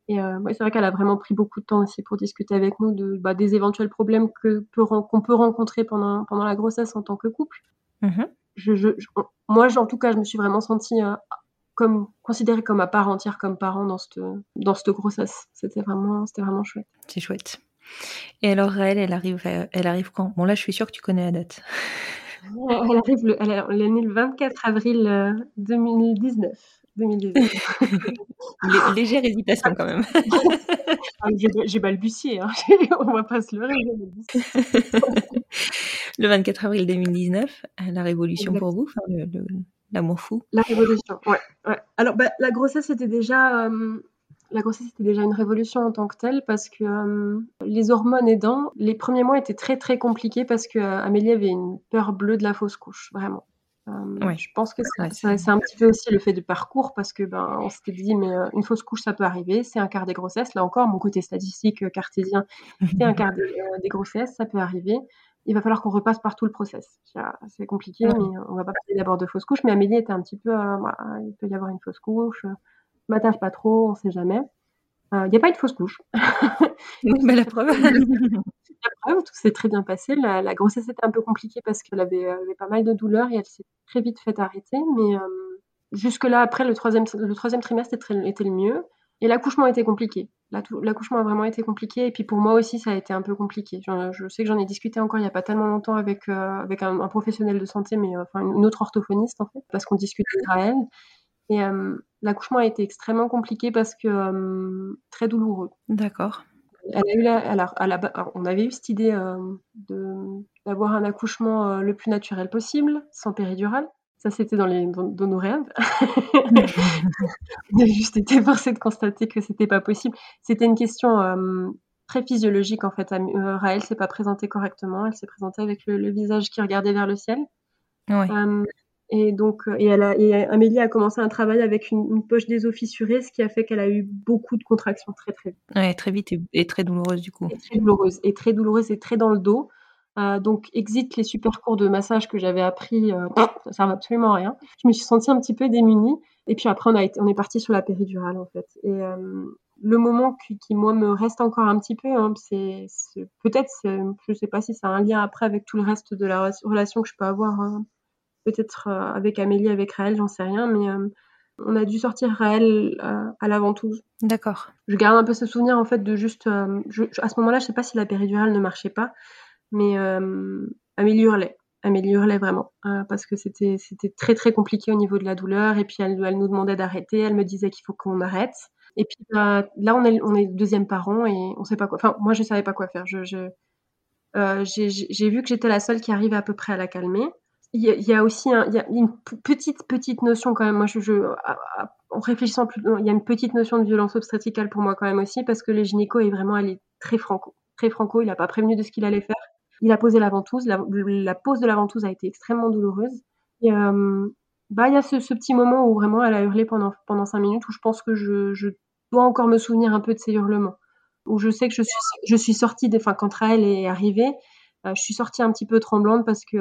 Et ouais, c'est vrai qu'elle a vraiment pris beaucoup de temps aussi pour discuter avec nous des éventuels problèmes qu'on peut rencontrer pendant la grossesse en tant que couple. Mmh. Moi, en tout cas, je me suis vraiment sentie considérée comme à part entière comme parent dans cette grossesse. C'était vraiment chouette. C'est chouette. Et alors Raël, elle arrive quand? Bon là, je suis sûre que tu connais la date. Elle est née le 24 avril 2019. Légère hésitation quand même. Ah, j'ai balbutié, hein. On va pas se leurrer, j'ai balbutié. Le 24 avril 2019, la révolution pour Exactement. vous, enfin l'amour fou? La révolution, ouais, ouais. Alors, la grossesse c'était déjà une révolution en tant que telle parce que les hormones aidant, les premiers mois étaient très très compliqués parce que Amélie avait une peur bleue de la fausse couche, vraiment. Ouais. Je pense que Ouais, c'est un petit peu aussi le fait du parcours parce que on s'était dit mais une fausse couche ça peut arriver, c'est un quart des grossesses. Là encore, mon côté statistique cartésien, c'est un quart des grossesses, ça peut arriver. Il va falloir qu'on repasse par tout le process. C'est compliqué, Ouais. mais on va pas parler d'abord de fausse couche. Mais Amélie était un petit peu, il peut y avoir une fausse couche. Je m'attache pas trop, on sait jamais. Il y a pas eu de fausse couche. Oui, bah la preuve. La preuve, tout s'est très bien passé. La grossesse était un peu compliquée parce qu'elle avait pas mal de douleurs et elle s'est très vite fait arrêter. Mais jusque-là, après, le troisième trimestre était le mieux. Et l'accouchement était compliqué. L'accouchement a vraiment été compliqué. Et puis pour moi aussi, ça a été un peu compliqué. Je sais que j'en ai discuté encore il n'y a pas tellement longtemps avec un professionnel de santé, mais enfin une autre orthophoniste en fait, parce qu'on discutait de Raël. Et l'accouchement a été extrêmement compliqué parce que très douloureux. D'accord. Elle a eu alors, on avait eu cette idée d'avoir un accouchement le plus naturel possible, sans péridurale. Ça, c'était dans nos rêves. On a juste été forcés de constater que c'était pas possible. C'était une question très physiologique en fait. Raël s'est pas présentée correctement. Elle s'est présentée avec le visage qui regardait vers le ciel. Ouais. Et donc, Amélie a commencé un travail avec une poche des os fissurée, ce qui a fait qu'elle a eu beaucoup de contractions très très vite. Ouais, très vite et très douloureuse du coup. Et très douloureuse et très dans le dos. Donc exit les super cours de massage que j'avais appris, ça servait absolument à rien. Je me suis sentie un petit peu démunie et puis après on est parti sur la péridurale en fait. Et le moment qui moi me reste encore un petit peu, hein, je sais pas si ça a un lien après avec tout le reste de la relation que je peux avoir, peut-être avec Amélie, avec Raël, j'en sais rien, mais on a dû sortir Raël à la ventouse. D'accord. Je garde un peu ce souvenir en fait de juste, à ce moment-là, je sais pas si la péridurale ne marchait pas, mais Amélie hurlait vraiment, parce que c'était très très compliqué au niveau de la douleur. Et puis elle nous demandait d'arrêter, elle me disait qu'il faut qu'on arrête. Et puis là on est deuxième parent et on sait pas quoi. Enfin moi je savais pas quoi faire. J'ai vu que j'étais la seule qui arrivait à peu près à la calmer. Il y a aussi une petite notion quand même. Moi en réfléchissant plus, il y a une petite notion de violence obstétricale pour moi quand même aussi, parce que le gynéco est vraiment allé très franco. Très franco, il a pas prévenu de ce qu'il allait faire. Il a posé la ventouse. La pose de la ventouse a été extrêmement douloureuse. Et il y a ce petit moment où vraiment elle a hurlé pendant 5 minutes, où je pense que je dois encore me souvenir un peu de ces hurlements. Où je sais que je suis sortie quand Raël est arrivée, je suis sortie un petit peu tremblante parce que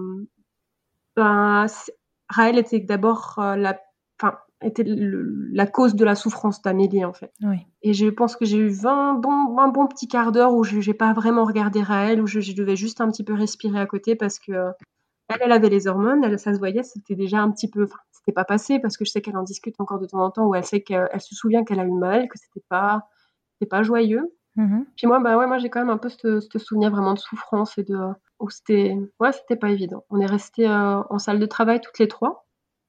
Raël était d'abord était la cause de la souffrance d'Amélie en fait. Oui. Et je pense que j'ai eu un bon petit quart d'heure où j'ai pas vraiment regardé Raël, où je devais juste un petit peu respirer à côté parce que elle avait les hormones, ça se voyait, c'était déjà un petit peu, c'était pas passé parce que je sais qu'elle en discute encore de temps en temps, où elle se souvient qu'elle a eu mal, que c'était pas joyeux. Mmh. Puis moi j'ai quand même un peu ce souvenir vraiment de souffrance et où c'était pas évident. On est restés en salle de travail toutes les 3.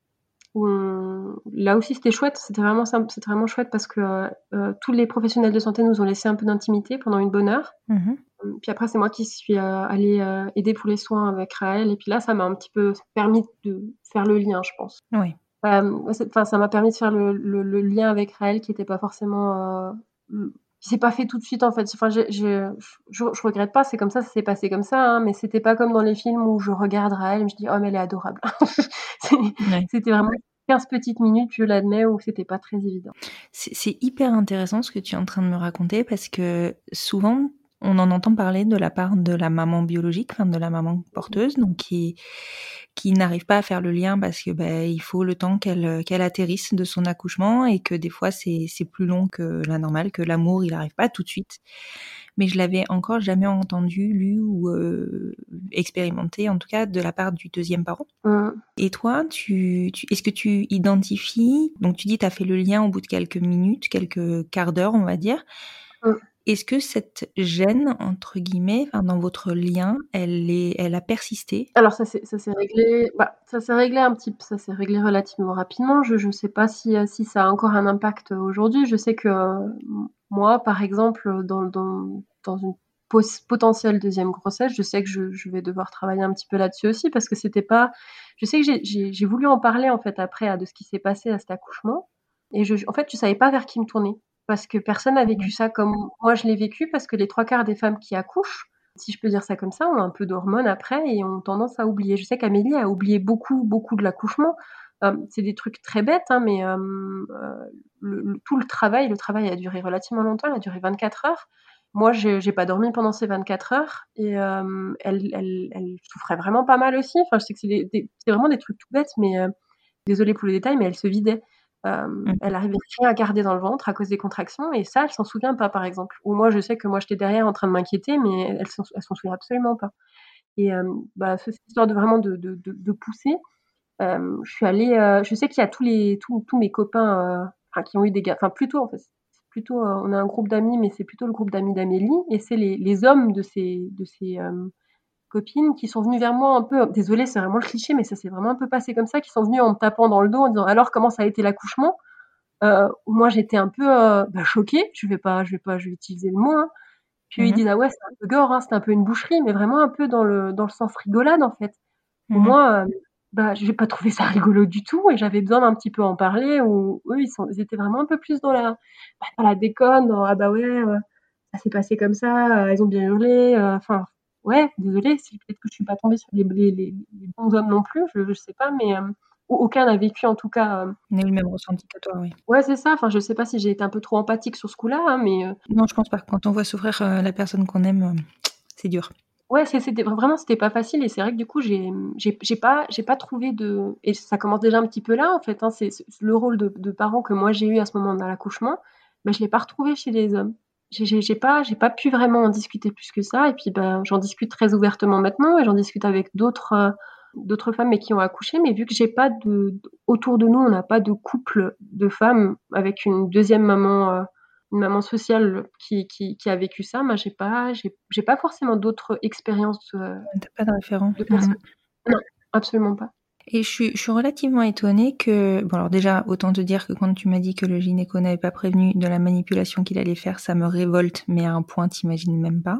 Là aussi c'était chouette, c'était vraiment chouette parce que tous les professionnels de santé nous ont laissé un peu d'intimité pendant une bonne heure. Mmh. Puis après c'est moi qui suis allée aider pour les soins avec Raël, et puis là ça m'a un petit peu permis de faire le lien, je pense. Oui. Ça m'a permis de faire le lien avec Raël qui était pas forcément qui s'est pas fait tout de suite en fait. Enfin, je regrette pas, c'est comme ça s'est passé comme ça, hein, mais c'était pas comme dans les films où je regarde Raël et je dis oh mais elle est adorable. Ouais. C'était vraiment 15 petites minutes, je l'admets, où c'était pas très évident. C'est hyper intéressant ce que tu es en train de me raconter parce que souvent, on en entend parler de la part de la maman biologique, enfin de la maman porteuse, donc qui n'arrive pas à faire le lien parce que il faut le temps qu'elle atterrisse de son accouchement et que des fois c'est plus long que la normale, que l'amour il arrive pas tout de suite. Mais je l'avais encore jamais entendu, lu ou expérimenté, en tout cas de la part du deuxième parent. Et toi, est-ce que tu identifies, donc tu dis tu as fait le lien au bout de quelques minutes, quelques quarts d'heure on va dire, est-ce que cette gêne, entre guillemets, dans votre lien, elle a persisté? Alors ça s'est réglé, ça s'est réglé ça s'est réglé relativement rapidement. Je sais pas si ça a encore un impact aujourd'hui. Je sais que moi, par exemple, dans une potentielle deuxième grossesse, je sais que je vais devoir travailler un petit peu là-dessus aussi parce que c'était pas. Je sais que j'ai voulu en parler en fait après de ce qui s'est passé à cet accouchement et en fait je savais pas vers qui me tourner parce que personne n'a vécu ça comme moi je l'ai vécu parce que les 3/4 des femmes qui accouchent, si je peux dire ça comme ça, ont un peu d'hormones après et ont tendance à oublier. Je sais qu'Amélie a oublié beaucoup de l'accouchement. C'est des trucs très bêtes, hein, mais tout le travail a duré relativement longtemps, il a duré 24 heures. Moi, j'ai pas dormi pendant ces 24 heures et elle souffrait vraiment pas mal aussi. Enfin, je sais que c'est vraiment des trucs tout bêtes, mais désolée pour le détail, mais elle se vidait. Elle arrivait rien à garder dans le ventre à cause des contractions et ça, elle s'en souvient pas, par exemple. Ou moi, je sais que moi, j'étais derrière en train de m'inquiéter, mais elle s'en souvient absolument pas. Et cette histoire de vraiment de pousser, je suis allée. Je sais qu'il y a tous mes copains qui ont eu des gars. Enfin, plutôt en fait, on a un groupe d'amis, mais c'est plutôt le groupe d'amis d'Amélie et c'est les hommes de ses copines qui sont venues vers moi un peu. Désolée, c'est vraiment le cliché, mais ça s'est vraiment un peu passé comme ça, qui sont venues en me tapant dans le dos en disant alors comment ça a été l'accouchement. Moi j'étais un peu choquée. Je vais utiliser le mot. Hein. Puis ils disent ah ouais c'est un peu gore, hein, c'était un peu une boucherie, mais vraiment un peu dans le sens rigolade en fait. Pour moi, j'ai pas trouvé ça rigolo du tout et j'avais besoin d'un petit peu en parler. Où eux ils étaient vraiment un peu plus dans la déconne, dans ah bah ouais ça s'est passé comme ça, elles ont bien hurlé, enfin ouais désolée, si peut-être que je suis pas tombée sur les bons hommes non plus, je sais pas, mais aucun n'a vécu en tout cas. On a eu le même ressenti que toi, oui. Ouais c'est ça. Enfin je sais pas si j'ai été un peu trop empathique sur ce coup-là, hein, mais non je pense pas. Quand on voit souffrir la personne qu'on aime, c'est dur. Ouais, c'était pas facile et c'est vrai que du coup j'ai pas trouvé de et ça commence déjà un petit peu là en fait, hein, c'est le rôle de parent que moi j'ai eu à ce moment dans l'accouchement, je l'ai pas retrouvé chez les hommes. J'ai pas pu vraiment en discuter plus que ça et puis j'en discute très ouvertement maintenant et j'en discute avec d'autres femmes mais qui ont accouché, mais vu que j'ai pas autour de nous, on n'a pas de couple de femmes avec une deuxième maman, une maman sociale qui a vécu ça, moi j'ai pas forcément d'autres expériences. T'as pas de référent. De personnes. Non, absolument pas. Et je suis relativement étonnée que... Bon alors déjà, autant te dire que quand tu m'as dit que le gynéco n'avait pas prévenu de la manipulation qu'il allait faire, ça me révolte, mais à un point t'imagines même pas.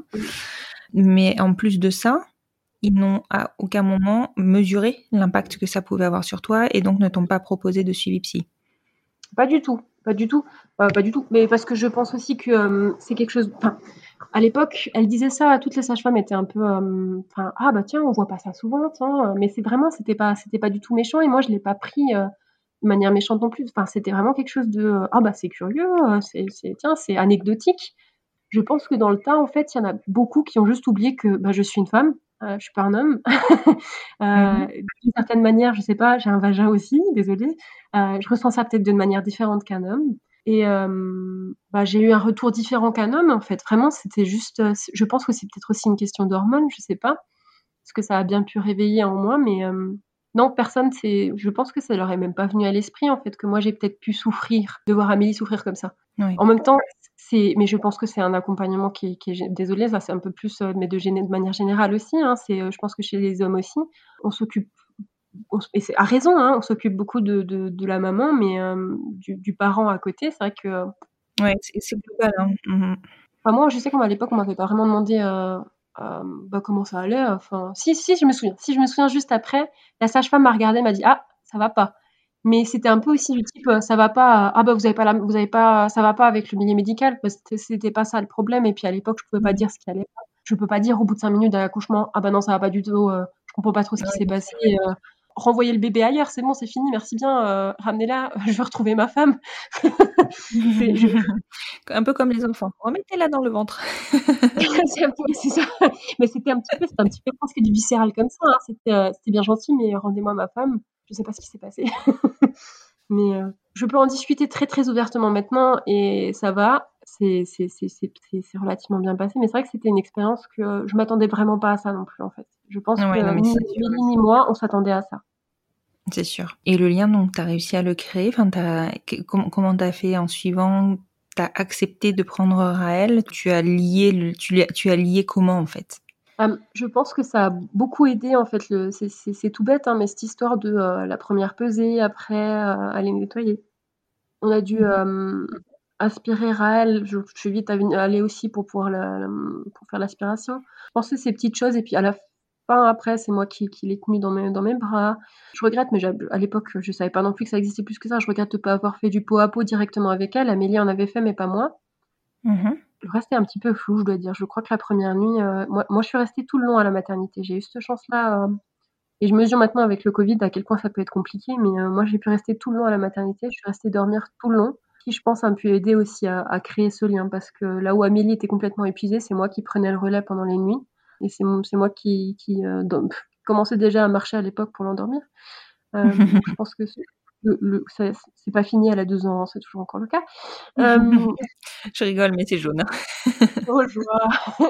Mais en plus de ça, ils n'ont à aucun moment mesuré l'impact que ça pouvait avoir sur toi et donc ne t'ont pas proposé de suivi psy. Pas du tout. Mais parce que je pense aussi que c'est quelque chose... Enfin, à l'époque, elle disait ça, toutes les sages-femmes étaient un peu... ah bah tiens, on voit pas ça souvent, tiens. Mais c'était pas du tout méchant et moi je l'ai pas pris de manière méchante non plus. Enfin, c'était vraiment quelque chose de... ah bah c'est curieux, c'est anecdotique. Je pense que dans le tas, en fait, il y en a beaucoup qui ont juste oublié que je suis une femme, je suis pas un homme. D'une certaine manière, je sais pas, j'ai un vagin aussi, désolée. Je ressens ça peut-être d'une manière différente qu'un homme. Et j'ai eu un retour différent qu'un homme, en fait. Vraiment, c'était juste... je pense que c'est peut-être aussi une question d'hormones, je sais pas. Parce que ça a bien pu réveiller en moi, mais non, personne, je pense que ça leur est même pas venu à l'esprit, en fait, que moi, j'ai peut-être pu souffrir, de voir Amélie souffrir comme ça. Oui. En même temps, mais je pense que c'est un accompagnement qui est désolée, ça c'est un peu plus, mais de manière générale aussi, hein, je pense que chez les hommes aussi, on s'occupe, et c'est à raison, hein, on s'occupe beaucoup de la maman, mais du parent à côté, c'est vrai que... Ouais, c'est global. Hein. Enfin, moi, je sais qu'à l'époque, on m'avait pas vraiment demandé comment ça allait. Enfin, si, je me souviens. Si je me souviens juste après, la sage-femme m'a regardée, m'a dit ah ça va pas. Mais c'était un peu aussi du type ça va pas. Ah bah vous avez pas, ça va pas avec le milieu médical parce que c'était pas ça le problème. Et puis à l'époque, je pouvais pas dire ce qui allait pas. Je peux pas dire au bout de 5 minutes d'accouchement ah bah non ça va pas du tout. Je comprends pas trop ce qui s'est passé. renvoyer le bébé ailleurs, c'est bon, c'est fini, merci bien, ramenez-la, je veux retrouver ma femme. Un peu comme les enfants. Remettez-la dans le ventre. C'est ça. Mais c'était un petit peu presque du viscéral comme ça, hein. C'était bien gentil, mais rendez-moi ma femme. Je sais pas ce qui s'est passé. Mais je peux en discuter très, très ouvertement maintenant et ça va. C'est relativement bien passé, mais c'est vrai que c'était une expérience que je m'attendais vraiment pas à ça non plus, en fait. Je pense Ouais, que non, mais ni c'est sûr. Mélie ni moi, on s'attendait à ça. C'est sûr. Et le lien, donc, tu as réussi à le créer. Enfin, comment tu as fait en suivant? Tu as accepté de prendre Raël? Tu as lié comment, en fait? Je pense que ça a beaucoup aidé, en fait. C'est tout bête, hein, mais cette histoire de la première pesée, après aller nettoyer. On a dû aspirer Raël. Je suis vite allée aussi pour pouvoir pour faire l'aspiration. Je pensais ces petites choses et puis à la fin, après, c'est moi qui l'ai tenue dans mes bras. Je regrette, mais à l'époque, je savais pas non plus que ça existait plus que ça. Je regrette de pas avoir fait du pot à pot directement avec elle. Amélie en avait fait, mais pas moi. Le reste est un petit peu flou, je dois dire. Je crois que la première nuit, moi, je suis restée tout le long à la maternité. J'ai eu cette chance-là, et je mesure maintenant avec le Covid à quel point ça peut être compliqué, mais moi, j'ai pu rester tout le long à la maternité. Je suis restée dormir tout le long, qui, je pense, a pu aider aussi à créer ce lien, parce que là où Amélie était complètement épuisée, c'est moi qui prenais le relais pendant les nuits, et c'est moi qui commençais déjà à marcher à l'époque pour l'endormir. Donc je pense que c'est pas fini, elle a 2 ans, c'est toujours encore le cas. Je rigole, mais c'est jaune. Oh, je vois.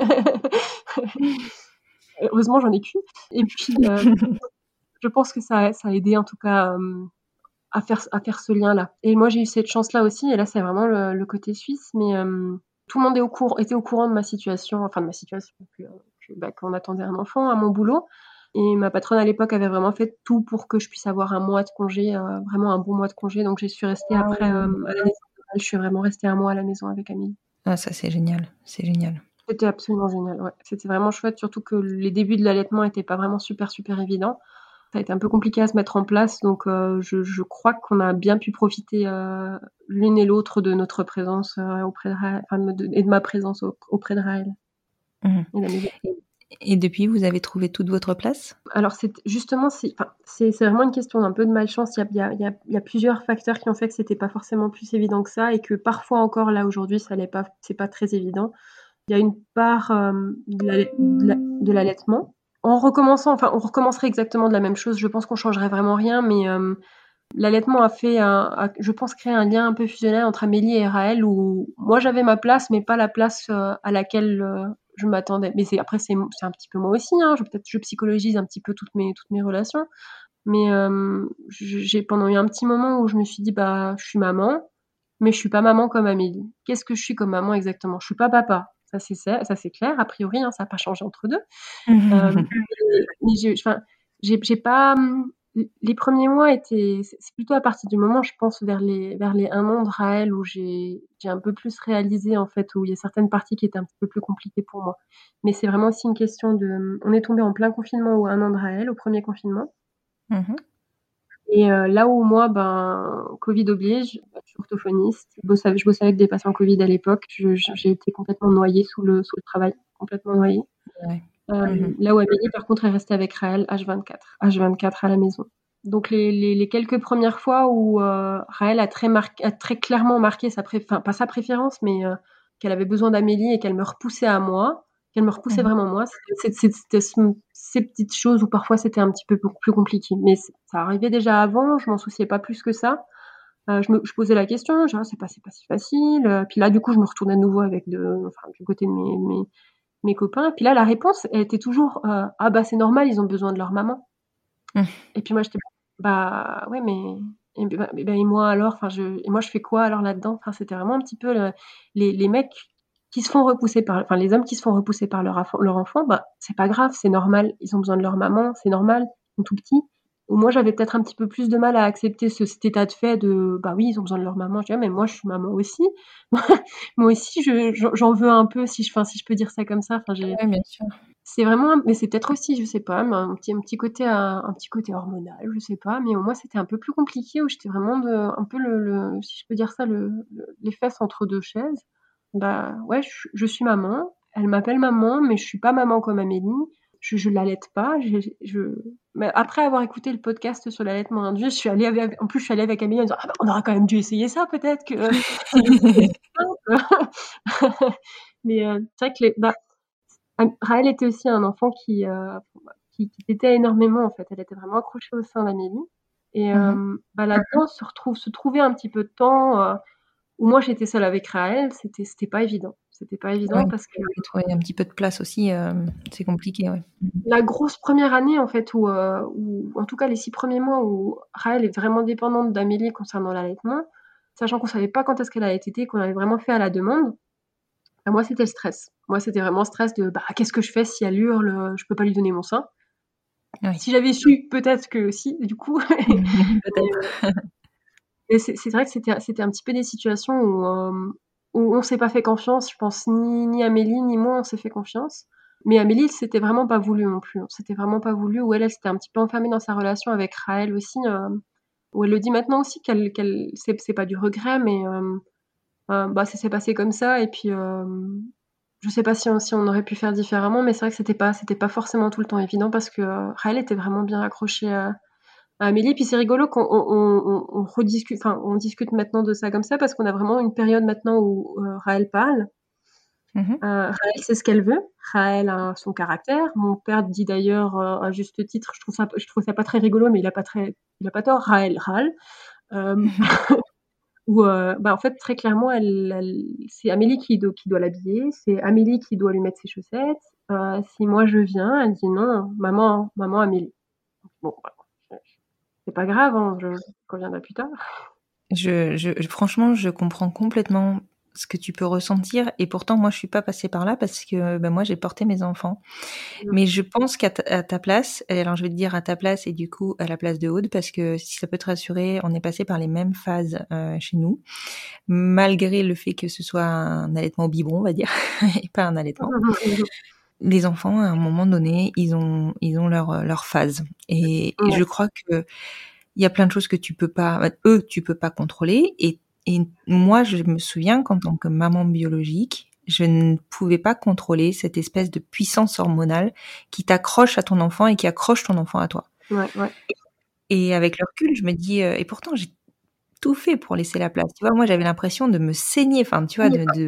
Heureusement, j'en ai qu'une. Et puis, je pense que ça a aidé en tout cas à faire ce lien-là. Et moi, j'ai eu cette chance-là aussi, et là, c'est vraiment le côté suisse, mais tout le monde était au courant de ma situation, qu'on attendait un enfant à mon boulot. Et ma patronne à l'époque avait vraiment fait tout pour que je puisse avoir un mois de congé, vraiment un bon mois de congé. Donc, je suis restée après à la naissance. Je suis vraiment restée un mois à la maison avec Amélie. Ah, ça, c'est génial. C'est génial. C'était absolument génial, ouais. C'était vraiment chouette, surtout que les débuts de l'allaitement étaient pas vraiment super, super évidents. Ça a été un peu compliqué à se mettre en place, donc je crois qu'on a bien pu profiter l'une et l'autre de notre présence auprès de Raël, et de ma présence auprès de Raël. Et d'Amélie. Et depuis, vous avez trouvé toute votre place? Alors c'est vraiment une question d'un peu de malchance. Il y a plusieurs facteurs qui ont fait que c'était pas forcément plus évident que ça, et que parfois encore là aujourd'hui ça l'est pas, c'est pas très évident. Il y a une part de l'allaitement. On recommencerait exactement de la même chose. Je pense qu'on changerait vraiment rien, mais l'allaitement a je pense, créé un lien un peu fusionnel entre Amélie et Raël, où moi j'avais ma place, mais pas la place à laquelle je m'attendais. Mais après c'est un petit peu moi aussi, hein. Peut-être je psychologise un petit peu toutes mes relations, mais j'ai pendant eu un petit moment où je me suis dit, bah je suis maman, mais je suis pas maman comme Amélie. Qu'est-ce que je suis comme maman exactement? Je suis pas papa. Ça c'est clair, a priori, hein, ça n'a pas changé entre deux. Mais j'ai pas. Les premiers mois c'est plutôt à partir du moment, je pense, vers les 1 an de Raël, où j'ai un peu plus réalisé, en fait, où il y a certaines parties qui étaient un petit peu plus compliquées pour moi. Mais c'est vraiment aussi une question on est tombé en plein confinement au 1 an de Raël, au premier confinement. Et là où moi, Covid oblige, je suis orthophoniste. Je bossais avec des patients Covid à l'époque. J'ai été complètement noyée sous le travail, complètement noyée. Ouais. Là où Amélie, par contre, est restée avec Raël H24 à la maison. Donc les quelques premières fois où Raël a très clairement marqué pas sa préférence, mais qu'elle avait besoin d'Amélie et qu'elle me repoussait à moi, qu'elle me repoussait vraiment moi, c'était ces petites choses où parfois c'était un petit peu plus compliqué. Mais ça arrivait déjà avant, je m'en souciais pas plus que ça. Je posais la question, genre, c'est pas si facile. Puis là, du coup, je me retournais à nouveau du côté de mes copains. Puis là, la réponse, elle était toujours ah bah c'est normal, ils ont besoin de leur maman. Et puis moi, j'étais bah ouais, mais et moi alors, et moi je fais quoi alors là-dedans? Enfin, c'était vraiment un petit peu les mecs qui se font repousser les hommes qui se font repousser par leur enfant, bah c'est pas grave, c'est normal, ils ont besoin de leur maman, c'est normal, ils sont tout petits. Ou moi, j'avais peut-être un petit peu plus de mal à accepter cet état de fait de bah oui, ils ont besoin de leur maman. Je dis: «Ah mais moi je suis maman aussi». Moi aussi j'en veux un peu, si je peux dire ça comme ça. Ouais, bien sûr. C'est vraiment, mais c'est peut-être aussi, je sais pas, mais un petit côté hormonal, je sais pas, mais au moins c'était un peu plus compliqué, où j'étais vraiment un peu si je peux dire ça, les fesses entre 2 chaises. Bah ouais, je suis maman, elle m'appelle maman, mais je suis pas maman comme Amélie. Je l'allaite pas, mais après avoir écouté le podcast sur l'allaitement induit, je suis allée avec Amélie en disant: «Ah bah, on aurait quand même dû essayer ça peut-être que c'est simple». Mais c'est vrai que Raël était aussi un enfant qui tétait énormément en fait. Elle était vraiment accrochée au sein d'Amélie et là-dedans se trouver un petit peu de temps, où moi j'étais seule avec Raël, c'était pas évident. C'était pas évident Oui, parce que trouver un petit peu de place aussi, c'est compliqué, ouais. la grosse première année en fait où en tout cas les 6 premiers mois où Raël est vraiment dépendante d'Amélie concernant l'allaitement, sachant qu'on savait pas quand est-ce qu'elle allait téter, qu'on avait vraiment fait à la demande, bah, moi c'était le stress. Moi c'était vraiment le stress de: «Bah, qu'est-ce que je fais si elle hurle, je peux pas lui donner mon sein?» Oui. Si j'avais su, peut-être que si, du coup. Peut-être. Et c'est vrai que c'était un petit peu des situations où on s'est pas fait confiance. Je pense ni Amélie ni moi on s'est fait confiance. Mais Amélie, c'était vraiment pas voulu non plus. C'était vraiment pas voulu. Où elle s'était un petit peu enfermée dans sa relation avec Raël aussi, où elle le dit maintenant aussi qu'elle c'est pas du regret, mais bah, ça s'est passé comme ça. Et puis je sais pas si on aurait pu faire différemment, mais c'est vrai que c'était pas forcément tout le temps évident parce que Raël était vraiment bien accrochée à Amélie. Puis c'est rigolo qu'on on rediscute, enfin on discute maintenant de ça comme ça parce qu'on a vraiment une période maintenant où Raël parle. Raël sait ce qu'elle veut. Raël a son caractère. Mon père dit d'ailleurs à juste titre, je trouve ça pas très rigolo, mais il a pas tort. Raël râle. Où bah en fait très clairement c'est Amélie qui doit l'habiller, c'est Amélie qui doit lui mettre ses chaussettes. Si moi je viens, elle dit non, maman Amélie. Bon, bah, c'est pas grave, hein, je reviendrai plus tard. Franchement, je comprends complètement ce que tu peux ressentir et pourtant moi je suis pas passée par là parce que moi j'ai porté mes enfants. Mais je pense qu'à ta place, alors je vais te dire à ta place et du coup à la place de Aude, parce que si ça peut te rassurer, on est passé par les mêmes phases chez nous, malgré le fait que ce soit un allaitement au biberon, on va dire, et pas un allaitement. Les enfants, à un moment donné, ils ont leur phase. Et Ouais. je crois que il y a plein de choses que tu peux pas contrôler. Et moi, je me souviens qu'en tant que maman biologique, je ne pouvais pas contrôler cette espèce de puissance hormonale qui t'accroche à ton enfant et qui accroche ton enfant à toi. Ouais. Et avec le recul, je me dis, et pourtant j'ai tout fait pour laisser la place. Tu vois, moi j'avais l'impression de me saigner, enfin tu vois,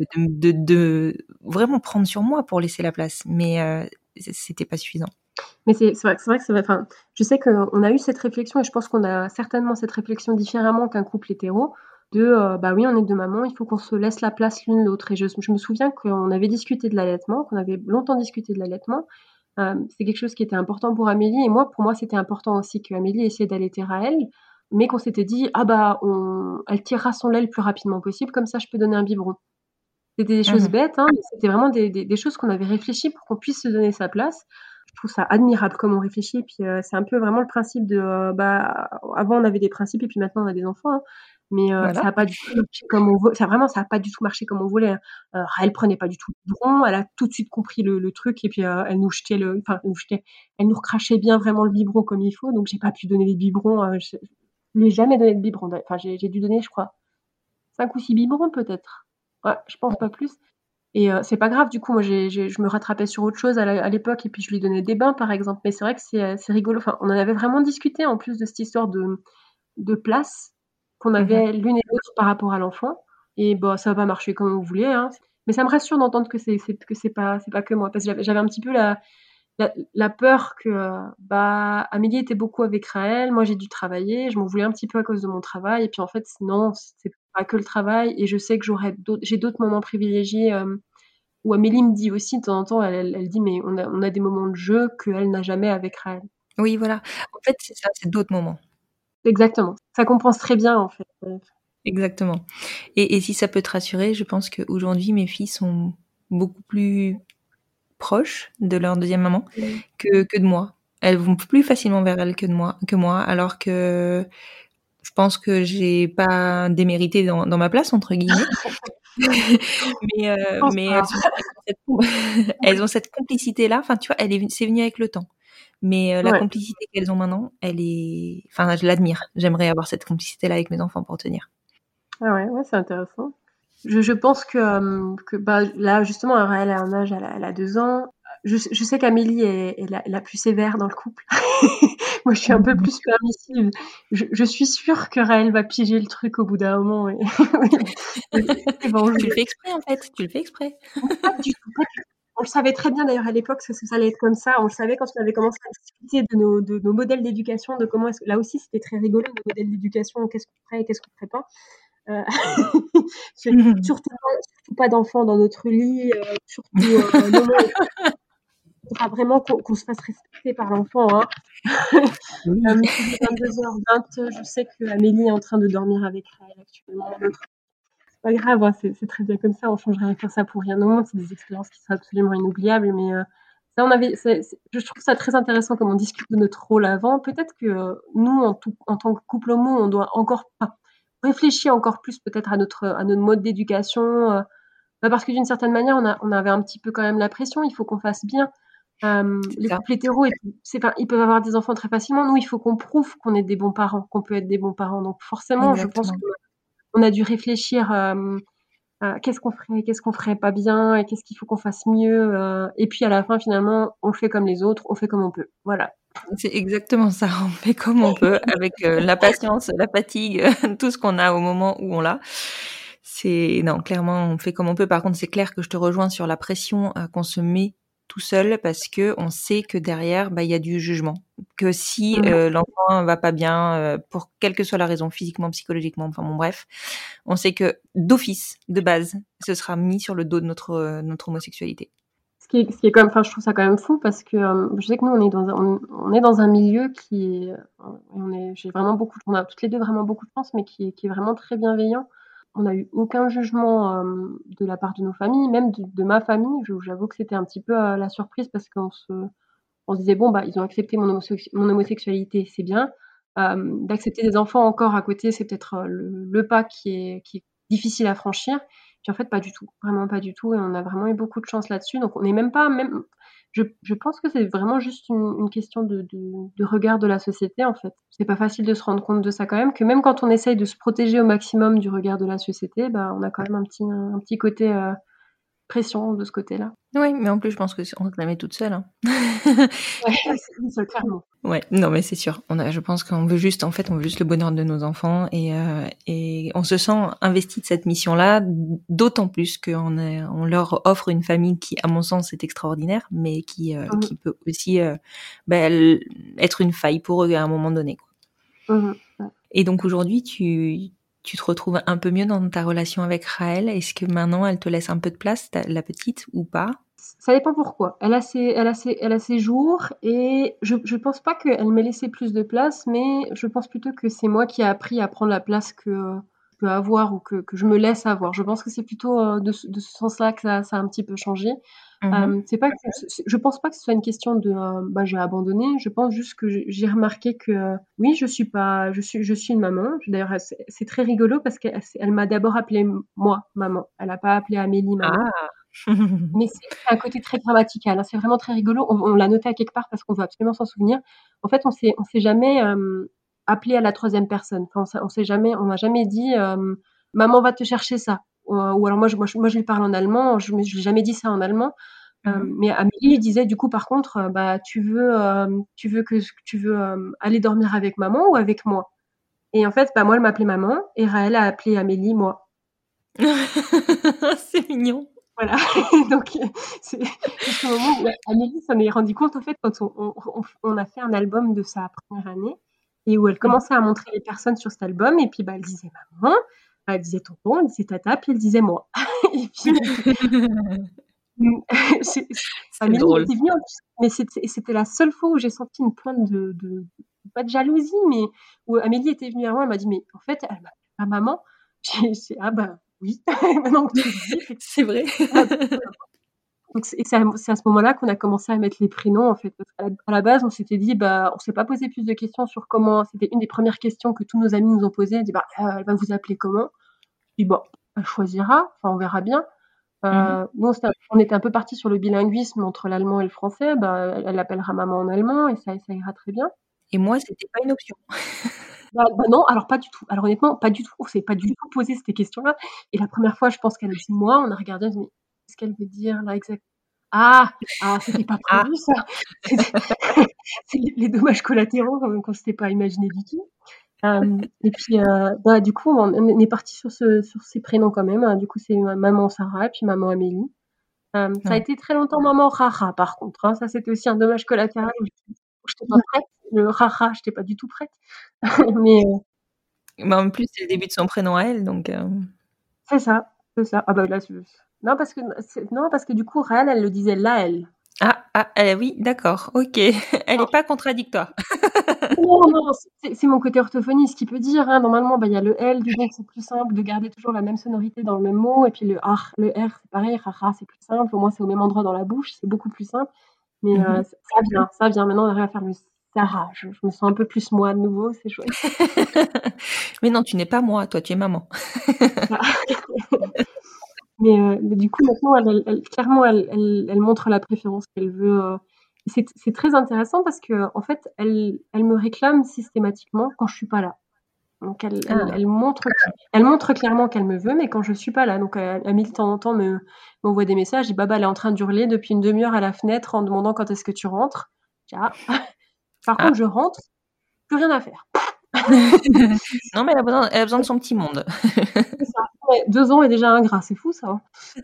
de vraiment prendre sur moi pour laisser la place. Mais c'était pas suffisant. Mais c'est vrai que c'est vrai, enfin, je sais qu'on a eu cette réflexion et je pense qu'on a certainement cette réflexion différemment qu'un couple hétéro bah oui, on est 2 mamans, il faut qu'on se laisse la place l'une l'autre. Et je me souviens qu'on avait discuté de l'allaitement, qu'on avait longtemps discuté de l'allaitement. C'est quelque chose qui était important pour Amélie et moi, pour moi, c'était important aussi qu'Amélie essaie d'allaiter Raël, mais qu'on s'était dit: «Ah bah, elle tirera son lait le plus rapidement possible, comme ça je peux donner un biberon». C'était des choses bêtes, hein, mais c'était vraiment des choses qu'on avait réfléchi pour qu'on puisse se donner sa place. Je trouve ça admirable comme on réfléchit et puis, c'est un peu vraiment le principe de, bah, avant on avait des principes et puis maintenant on a des enfants, hein, mais Voilà. ça a pas du tout marché comme on ça a pas du tout marché comme on voulait, hein. Elle prenait pas du tout le biberon, elle a tout de suite compris le truc et puis, elle nous recrachait bien vraiment le biberon comme il faut, donc j'ai pas pu donner les biberons, je lui ai jamais donné de biberon enfin j'ai dû donner je crois 5 ou 6 biberons peut-être. Ouais, je pense pas plus. Et c'est pas grave du coup, moi je me rattrapais sur autre chose à l'époque et puis je lui donnais des bains par exemple. Mais c'est vrai que c'est rigolo, enfin on en avait vraiment discuté en plus de cette histoire de place qu'on avait l'une et l'autre par rapport à l'enfant et bah, ça a pas marché comme on voulait, hein. Mais ça me rassure d'entendre que c'est pas que moi parce que j'avais un petit peu la peur que, bah, Amélie était beaucoup avec Raël, moi j'ai dû travailler, je m'en voulais un petit peu à cause de mon travail et puis en fait non, c'est pas que le travail et je sais que j'ai d'autres moments privilégiés, où Amélie me dit aussi de temps en temps, elle dit: «Mais on a des moments de jeu qu'elle n'a jamais avec Raël». Oui, voilà. En fait, c'est ça, c'est d'autres moments. Exactement, ça compense très bien en fait, Exactement. Et si ça peut te rassurer, je pense qu'aujourd'hui, mes filles sont beaucoup plus proches de leur deuxième maman que de moi. Elles vont plus facilement vers elle que moi, alors que je pense que j'ai pas démérité dans ma place, entre guillemets. Je pense Mais pas. elles ont cette complicité-là. Enfin, tu vois, c'est venu avec le temps. Mais la Ouais. complicité qu'elles ont maintenant, enfin, je l'admire. J'aimerais avoir cette complicité-là avec mes enfants pour tenir. Ah ouais, c'est intéressant. Je pense que bah, là justement Raël a un âge, elle a 2 ans. Je sais qu'Amélie est la plus sévère dans le couple. Moi, je suis un peu plus permissive. Je suis sûre que Raël va piger le truc au bout d'un moment et et va en Tu le jouer. fais exprès, en fait, tu le fais exprès. Pas du tout, pas du tout. On le savait très bien d'ailleurs à l'époque que ça allait être comme ça. On le savait quand on avait commencé à discuter de nos modèles d'éducation, de comment est-ce que là aussi c'était très rigolo, nos modèles d'éducation, qu'est-ce qu'on ferait et qu'est-ce qu'on ferait pas. Surtout pas d'enfants dans notre lit, surtout non, il faudra vraiment qu'on se fasse respecter par l'enfant. Hein. Oui. Il est 22h20, je sais que Amélie est en train de dormir avec Raël actuellement. C'est pas grave, hein, c'est très bien comme ça, on changerait rien ça pour rien au monde, c'est des expériences qui sont absolument inoubliables, mais ça je trouve ça très intéressant comme on discute de notre rôle avant. Peut-être que nous, en tant que couple homo, on doit encore réfléchir encore plus peut-être à notre mode d'éducation, parce que d'une certaine manière, on avait un petit peu quand même la pression, il faut qu'on fasse bien. Les ça. couples hétéros, ils peuvent avoir des enfants très facilement. Nous, il faut qu'on prouve qu'on est des bons parents, qu'on peut être des bons parents. Donc forcément, je pense Exactement. qu'on a dû réfléchir qu'est-ce qu'on ferait pas bien et qu'est-ce qu'il faut qu'on fasse mieux. Et puis à la fin, finalement, on fait comme les autres, on fait comme on peut. Voilà. C'est exactement ça. On fait comme on peut, avec la patience, la fatigue, tout ce qu'on a au moment où on l'a. Non, clairement, on fait comme on peut. Par contre, c'est clair que je te rejoins sur la pression qu'on se met tout seul, parce que on sait que derrière, il y a du jugement. Que si l'enfant va pas bien, pour quelle que soit la raison, physiquement, psychologiquement, enfin bon, bref, on sait que d'office, de base, ce sera mis sur le dos de notre homosexualité. Ce qui est quand même, enfin, je trouve ça quand même fou parce que je sais que nous, on est dans un milieu qui est, on a toutes les deux vraiment beaucoup de chance, mais qui est vraiment très bienveillant. On n'a eu aucun jugement de la part de nos familles, même de ma famille. J'avoue que c'était un petit peu la surprise parce qu'on se disait bon, ils ont accepté mon homosexualité, c'est bien. D'accepter des enfants encore à côté, c'est peut-être le pas qui est difficile à franchir. Puis en fait, pas du tout, vraiment pas du tout. Et on a vraiment eu beaucoup de chance là-dessus. Donc on n'est même pas, je pense que c'est vraiment juste une question de regard de la société en fait. C'est pas facile de se rendre compte de ça quand même, que même quand on essaye de se protéger au maximum du regard de la société, on a quand même un petit côté pression de ce côté-là. Oui, mais en plus, je pense que on se la met toute seule. Hein. Ouais, c'est clairement. Ouais, non, mais c'est sûr. Je pense qu'on veut juste, on veut juste le bonheur de nos enfants, et on se sent investi de cette mission-là, d'autant plus on leur offre une famille qui, à mon sens, est extraordinaire, mais qui peut aussi être une faille pour eux à un moment donné. Quoi. Ouais. Et donc aujourd'hui, tu te retrouves un peu mieux dans ta relation avec Raël. Est-ce que maintenant, elle te laisse un peu de place, la petite, ou pas? Ça dépend pourquoi. Elle a ses jours et je pense pas qu'elle m'ait laissé plus de place, mais je pense plutôt que c'est moi qui ai appris à prendre la place que je peux avoir ou que je me laisse avoir. Je pense que c'est plutôt de ce sens-là que ça a un petit peu changé. C'est pas que je pense pas que ce soit une question de j'ai abandonné. Je pense juste que j'ai remarqué que oui, je suis une maman. D'ailleurs, c'est très rigolo parce qu'elle m'a d'abord appelée moi maman. Elle a pas appelé Amélie maman. Ah. Mais c'est un côté très grammatical, hein. C'est vraiment très rigolo. On l'a noté à quelque part parce qu'on veut absolument s'en souvenir. En fait, on s'est jamais appelé à la troisième personne. Enfin, on n'a jamais dit maman va te chercher ça. Ou alors moi je lui parle en allemand. Je lui ai jamais dit ça en allemand. Mais Amélie disait du coup par contre tu veux aller dormir avec maman ou avec moi. Et en fait moi elle m'appelait maman et Raël a appelé Amélie moi. C'est mignon. Voilà. Donc c'est au moment où Amélie s'en est rendue compte en fait quand on a fait un album de sa première année et où elle commençait à montrer les personnes sur cet album et puis elle disait maman, elle disait tonton, elle disait tata, puis elle disait moi. Et puis c'est Amélie drôle. était venue en plus, mais c'était la seule fois où j'ai senti une pointe de pas de jalousie, mais où Amélie était venue vers moi, elle m'a dit mais en fait elle m'appelle pas maman. J'ai ah oui, maintenant que tu le dis, c'est vrai. donc c'est à ce moment-là qu'on a commencé à mettre les prénoms en fait. Parce qu'à la base, on s'était dit on s'est pas posé plus de questions sur comment. C'était une des premières questions que tous nos amis nous ont posées. Elle dit elle va vous appeler comment? Puis elle choisira. Enfin, on verra bien. Nous, on était un peu partis sur le bilinguisme entre l'allemand et le français. Elle l'appellera maman en allemand et ça ira très bien. Et moi, c'était pas une option. Non, alors pas du tout. Alors honnêtement, pas du tout. On s'est pas du tout posé ces questions-là. Et la première fois, je pense qu'elle a dit moi. On a regardé, on a dit mais qu'est-ce qu'elle veut dire là exactement? C'était pas Ah. prévu ça. C'est les dommages collatéraux qu'on s'était pas imaginé du tout. Et puis, du coup, on est partis sur ces prénoms quand même, hein. Du coup, c'est maman Sarah et puis maman Amélie. Ça a Ouais. été très longtemps maman Rara par contre, hein. Ça, c'était aussi un dommage collatéral où j'étais pas prête. Le Rara, j'étais pas du tout prête. Mais Mais en plus, c'est le début de son prénom à elle, donc c'est ça, c'est ça. Ah bah là, non, parce que du coup, Raël, elle le disait Laël. oui, d'accord, OK. Elle est pas contradictoire. Non, c'est mon côté orthophoniste qui peut dire, hein. Normalement, il y a le L, donc c'est plus simple de garder toujours la même sonorité dans le même mot. Et puis le R, c'est pareil, Rara, c'est plus simple. Au moins, c'est au même endroit dans la bouche, c'est beaucoup plus simple. Mais ça vient. Maintenant, on arrive à faire le Sarah. Je me sens un peu plus moi de nouveau, c'est chouette. Mais non, tu n'es pas moi, toi, tu es maman. Mais du coup, maintenant, clairement, elle montre la préférence qu'elle veut. C'est très intéressant parce que en fait, elle me réclame systématiquement quand je suis pas là. Donc elle montre clairement qu'elle me veut, mais quand je suis pas là. Donc Amélie, de temps en temps, m'envoie des messages. Et Baba, elle est en train d'hurler depuis une demi-heure à la fenêtre en demandant quand est-ce que tu rentres. Par contre, je rentre, plus rien à faire. Non, mais elle a besoin de son petit monde. C'est ça. Ouais, 2 ans est déjà ingrat, c'est fou ça, hein.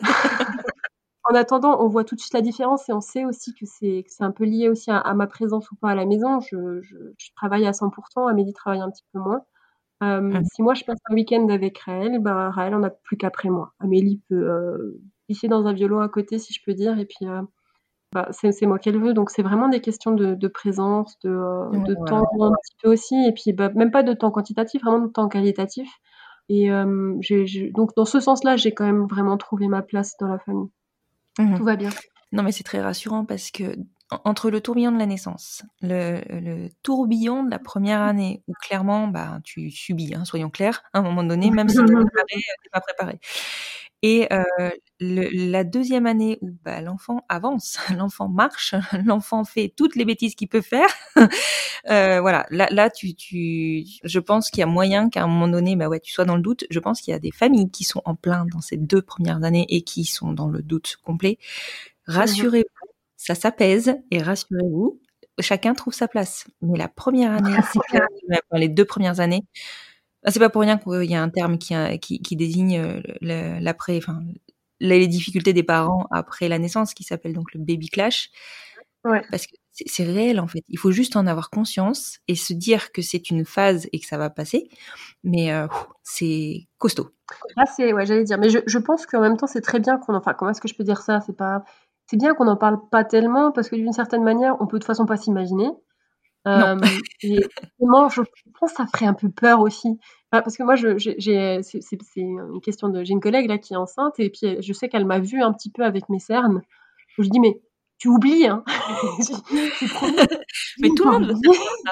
En attendant, on voit tout de suite la différence et on sait aussi que c'est un peu lié aussi à ma présence ou pas à la maison. Je travaille à 100%, Amélie travaille un petit peu moins. Si moi je passe un week-end avec Raël, Raël en a plus qu'après moi. Amélie peut pisser dans un violon à côté, si je peux dire, et puis c'est moi qu'elle veut. Donc c'est vraiment des questions de présence, de Voilà. temps un petit peu aussi, et puis même pas de temps quantitatif, vraiment de temps qualitatif. Et donc dans ce sens-là, j'ai quand même vraiment trouvé ma place dans la famille. Tout va bien. Non, mais c'est très rassurant parce que entre le tourbillon de la naissance, le tourbillon de la première année, où clairement, tu subis, hein, soyons clairs, à un moment donné, même si t'es pas préparé. Et la deuxième année où l'enfant avance, l'enfant marche, l'enfant fait toutes les bêtises qu'il peut faire. Voilà, là, je pense qu'il y a moyen qu'à un moment donné, tu sois dans le doute. Je pense qu'il y a des familles qui sont en plein dans ces 2 premières années et qui sont dans le doute complet. Rassurez-vous, ça s'apaise et rassurez-vous, chacun trouve sa place. Mais la première année, c'est clair, les 2 premières années, c'est pas pour rien qu'il y a un terme qui désigne l'après, enfin, les difficultés des parents après la naissance, qui s'appelle donc le baby clash. Ouais. Parce que c'est réel en fait. Il faut juste en avoir conscience et se dire que c'est une phase et que ça va passer. Mais c'est costaud. Là, j'allais dire. Mais je pense qu'en même temps, c'est très bien comment est-ce que je peux dire ça? C'est bien qu'on n'en parle pas tellement parce que d'une certaine manière, on peut de toute façon pas s'imaginer. Non. Et vraiment, je pense que ça ferait un peu peur aussi. Parce que moi, c'est une question j'ai une collègue là qui est enceinte et puis je sais qu'elle m'a vue un petit peu avec mes cernes. Je lui dis mais tu oublies, hein. C'est promis. Mais tout le monde veut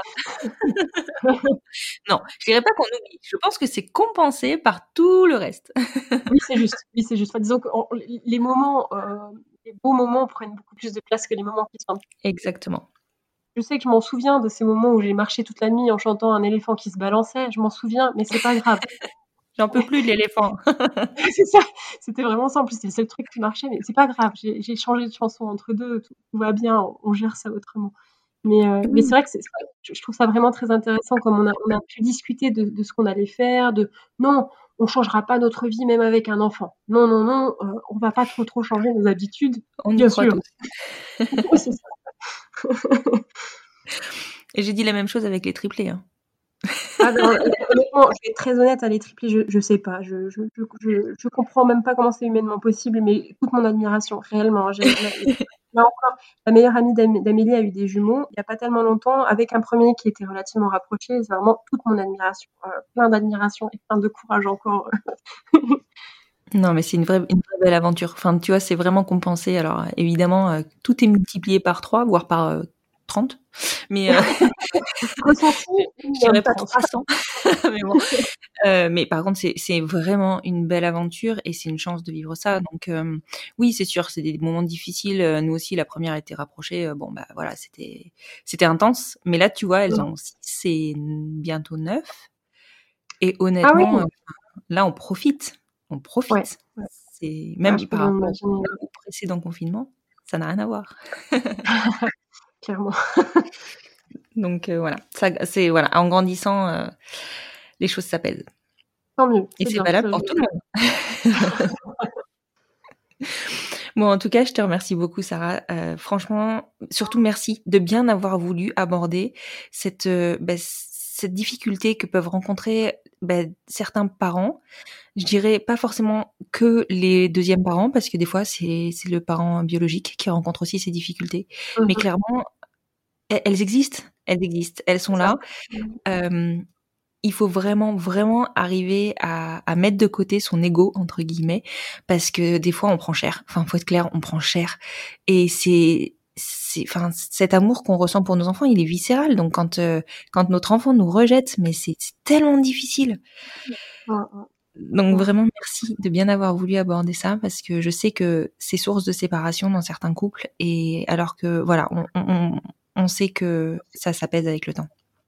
ça. Non, je dirais pas qu'on oublie. Je pense que c'est compensé par tout le reste. Oui, c'est juste. Enfin, disons que les moments, les beaux moments prennent beaucoup plus de place que les moments qui sont. Exactement. Je sais que je m'en souviens de ces moments où j'ai marché toute la nuit en chantant un éléphant qui se balançait. Je m'en souviens, mais c'est pas grave. J'en peux plus de l'éléphant. C'est ça. C'était vraiment ça. En plus, c'était le seul truc qui marchait, mais c'est pas grave. J'ai changé de chanson entre deux. Tout va bien. On gère ça autrement. Mais c'est vrai que je trouve ça vraiment très intéressant comme on a pu discuter de ce qu'on allait faire, non, on changera pas notre vie même avec un enfant. Non, on va pas trop changer nos habitudes. On y Bien croit sûr. tous. Oui, c'est ça. Et j'ai dit la même chose avec les triplés. Hein. Honnêtement, je vais être très honnête, les triplés, je sais pas. Je comprends même pas comment c'est humainement possible, mais toute mon admiration, réellement. Là encore, la meilleure amie d'Amélie a eu des jumeaux il y a pas tellement longtemps, avec un premier qui était relativement rapproché. C'est vraiment toute mon admiration. Plein d'admiration et plein de courage encore. Non, mais c'est une vraie belle aventure. Enfin, tu vois, c'est vraiment compensé. Alors, évidemment, tout est multiplié par 3, voire par 30. Mais je dirais pas 300. Mais bon. Mais par contre, c'est vraiment une belle aventure et c'est une chance de vivre ça. Donc, oui, c'est sûr, c'est des moments difficiles. Nous aussi, la première était rapprochée. Voilà, c'était intense. Mais là, tu vois, elles ont 6 et bientôt 9. Et honnêtement, là, on profite. Ouais. C'est même par rapport au précédent confinement, Ça n'a rien à voir. Clairement. Donc voilà, c'est voilà, en grandissant, les choses s'apaisent. Tant mieux. Et c'est bien, valable ça, pour tout le monde. Bon, en tout cas, je te remercie beaucoup, Sarah. Franchement, surtout merci de bien avoir voulu aborder cette difficulté que peuvent rencontrer certains parents. Je dirais pas forcément que les deuxièmes parents, parce que des fois, c'est le parent biologique qui rencontre aussi ces difficultés. Mais clairement, elles existent. Elles sont là. Il faut vraiment, vraiment arriver à mettre de côté son ego, entre guillemets, parce que des fois, on prend cher. Enfin, faut être clair, on prend cher. Et enfin, cet amour qu'on ressent pour nos enfants, il est viscéral. Donc, quand notre enfant nous rejette, mais c'est tellement difficile. Donc, vraiment, merci de bien avoir voulu aborder ça, parce que je sais que c'est source de séparation dans certains couples, et alors que, voilà, on sait que ça s'apaise avec le temps.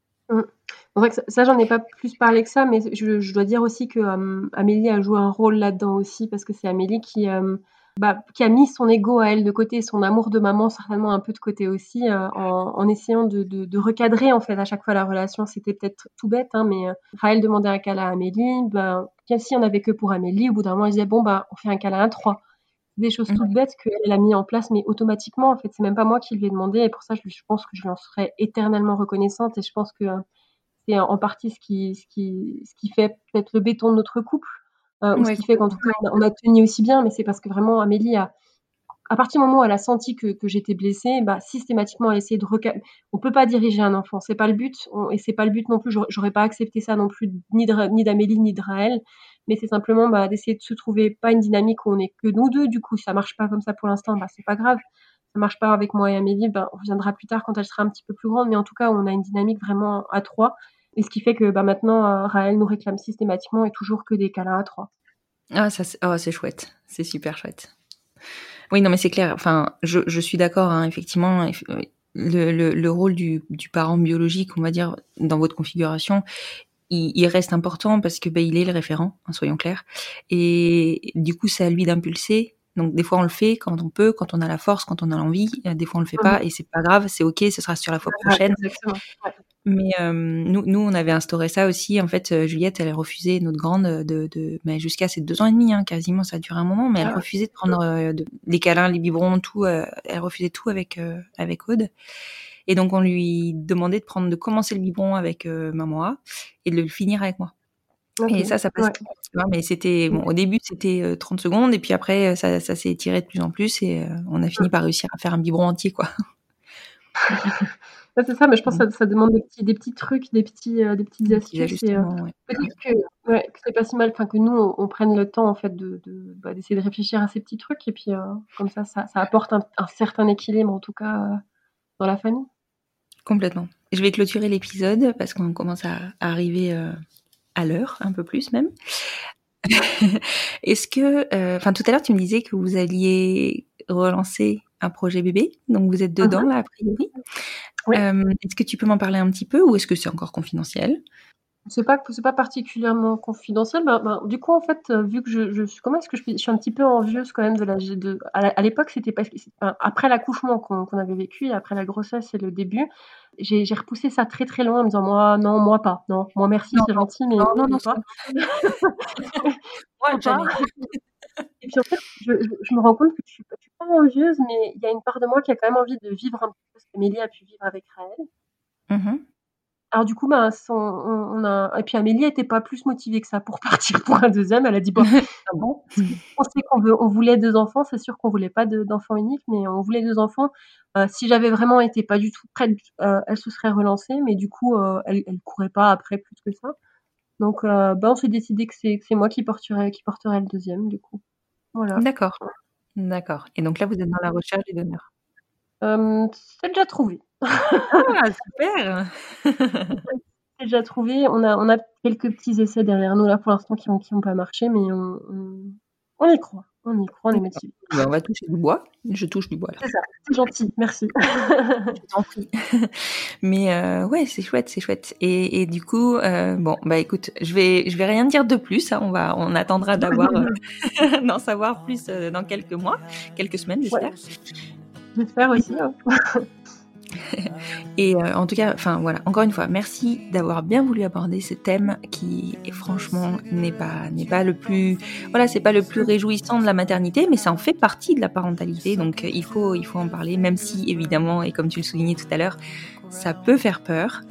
C'est vrai que ça, j'en ai pas plus parlé que ça, mais je dois dire aussi que Amélie a joué un rôle là-dedans aussi, parce que c'est Amélie qui a mis son ego à elle de côté, son amour de maman certainement un peu de côté aussi, en essayant de recadrer en fait à chaque fois la relation. C'était peut-être tout bête, hein, mais Raël demandait un câlin à Amélie, bien si on avait que pour Amélie, au bout d'un moment elle disait bon on fait un câlin à 3. Des choses toutes bêtes qu'elle a mis en place, mais automatiquement en fait. C'est même pas moi qui lui ai demandé, et pour ça je pense que je lui en serai éternellement reconnaissante, et je pense que c'est en partie ce qui fait peut-être le béton de notre couple, ou ce qui fait qu'en tout cas on a tenu aussi bien. Mais c'est parce que vraiment Amélie à partir du moment où elle a senti que j'étais blessée, systématiquement elle a essayé de on peut pas diriger un enfant, c'est pas le but, et c'est pas le but non plus. J'aurais pas accepté ça non plus, ni d'Amélie ni de Raël. Mais c'est simplement d'essayer de se trouver pas une dynamique où on est que nous deux. Du coup, ça marche pas comme ça pour l'instant, c'est pas grave. Ça marche pas avec moi et Amélie, on reviendra plus tard quand elle sera un petit peu plus grande. Mais en tout cas, on a une dynamique vraiment à 3. Et ce qui fait que maintenant, Raël nous réclame systématiquement et toujours que des câlins à 3. Ah, c'est chouette. C'est super chouette. Oui, non, mais c'est clair. Enfin, je suis d'accord, hein, effectivement. Le rôle du parent biologique, on va dire, dans votre configuration, il reste important parce que il est le référent, hein, soyons clairs. Et du coup, c'est à lui d'impulser. Donc des fois on le fait quand on peut, quand on a la force, quand on a l'envie. Des fois on le fait pas, et c'est pas grave, c'est ok, ce sera sur la fois prochaine. Exactement. Ouais. Mais nous on avait instauré ça aussi. En fait, Juliette, elle refusait, notre grande, mais jusqu'à ses 2 ans et demi, hein, quasiment, ça a duré un moment, mais elle refusait de prendre les câlins, les biberons, tout. Elle refusait tout avec Aude. Et donc on lui demandait de commencer le biberon avec maman et de le finir avec moi. Okay. Et ça passe. Ouais. Mais c'était au début c'était 30 secondes, et puis après ça s'est étiré de plus en plus, et on a fini par réussir à faire un biberon entier, quoi. C'est ça, mais je pense que ça demande des petits trucs, des petites astuces. Et peut-être que c'est pas si mal, que nous on prenne le temps en fait d'essayer de réfléchir à ces petits trucs, et puis comme ça apporte un certain équilibre en tout cas dans la famille. Complètement. Je vais clôturer l'épisode parce qu'on commence à arriver à l'heure, un peu plus même. Est-ce que, tout à l'heure tu me disais que vous alliez relancer un projet bébé, donc vous êtes dedans là a priori. Oui. Est-ce que tu peux m'en parler un petit peu, ou est-ce que c'est encore confidentiel ? C'est pas particulièrement confidentiel. Du coup, en fait, vu que je suis un petit peu envieuse quand même à l'époque, c'était après l'accouchement qu'on avait vécu, et après la grossesse et le début, j'ai repoussé ça très très loin en me disant moi pas, non, moi merci, c'est gentil, mais non pas. Moi jamais. Et puis en fait, je me rends compte que je suis pas envieuse, mais il y a une part de moi qui a quand même envie de vivre un peu ce qu'Amélie a pu vivre avec Raël. Alors du coup, et puis Amélie était pas plus motivée que ça pour partir pour un deuxième. Elle a dit bon, on sait on voulait 2 enfants, c'est sûr qu'on voulait pas d'enfants uniques, mais on voulait 2 enfants. Si j'avais vraiment été pas du tout prête, elle se serait relancée, mais du coup, elle courait pas après plus que ça. Donc on s'est décidé que c'est moi qui porterai le deuxième, du coup. Voilà. D'accord. Et donc là, vous êtes dans la recherche des donneurs. C'est déjà trouvé. Ah, super. C'est déjà trouvé. On a quelques petits essais derrière nous là pour l'instant qui ont pas marché, mais on y croit. On est motivés. On va toucher du bois. Je touche du bois là. C'est ça. C'est gentil. Merci. Je t'en prie. Mais ouais, c'est chouette. Et du coup, écoute, je vais rien dire de plus. Hein. On attendra d'en savoir plus dans quelques mois, quelques semaines, j'espère. J'espère aussi. Hein. Et en tout cas, enfin voilà, encore une fois, merci d'avoir bien voulu aborder ce thème qui, franchement, n'est pas le plus, voilà, c'est pas le plus réjouissant de la maternité, mais ça en fait partie de la parentalité, donc il faut en parler, même si évidemment, et comme tu le soulignais tout à l'heure, ça peut faire peur.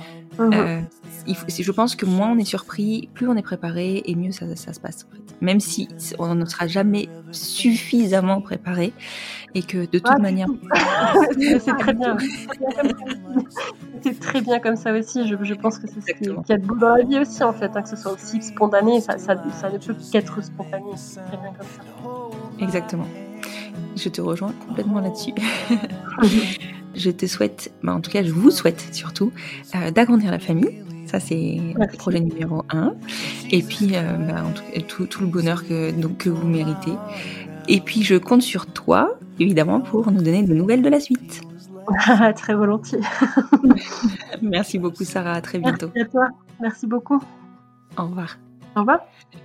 Je pense que moins on est surpris, plus on est préparé et mieux ça se passe. En fait. Même si on ne sera jamais suffisamment préparé et que de toute manière... c'est très bien. C'est très bien comme ça aussi. Je pense que c'est ce qu'il y a de beau dans la vie aussi, en fait, hein, que ce soit aussi spontané. Ça ne peut qu'être spontané. C'est très bien comme ça. Exactement. Je te rejoins complètement là-dessus. Je te souhaite, en tout cas je vous souhaite surtout d'agrandir la famille. Ça c'est le projet numéro 1. Et puis en tout cas, tout le bonheur que vous méritez. Et puis je compte sur toi, évidemment, pour nous donner de nouvelles de la suite. Très volontiers. Merci beaucoup Sarah, à très bientôt. Merci à toi, merci beaucoup. Au revoir. Au revoir.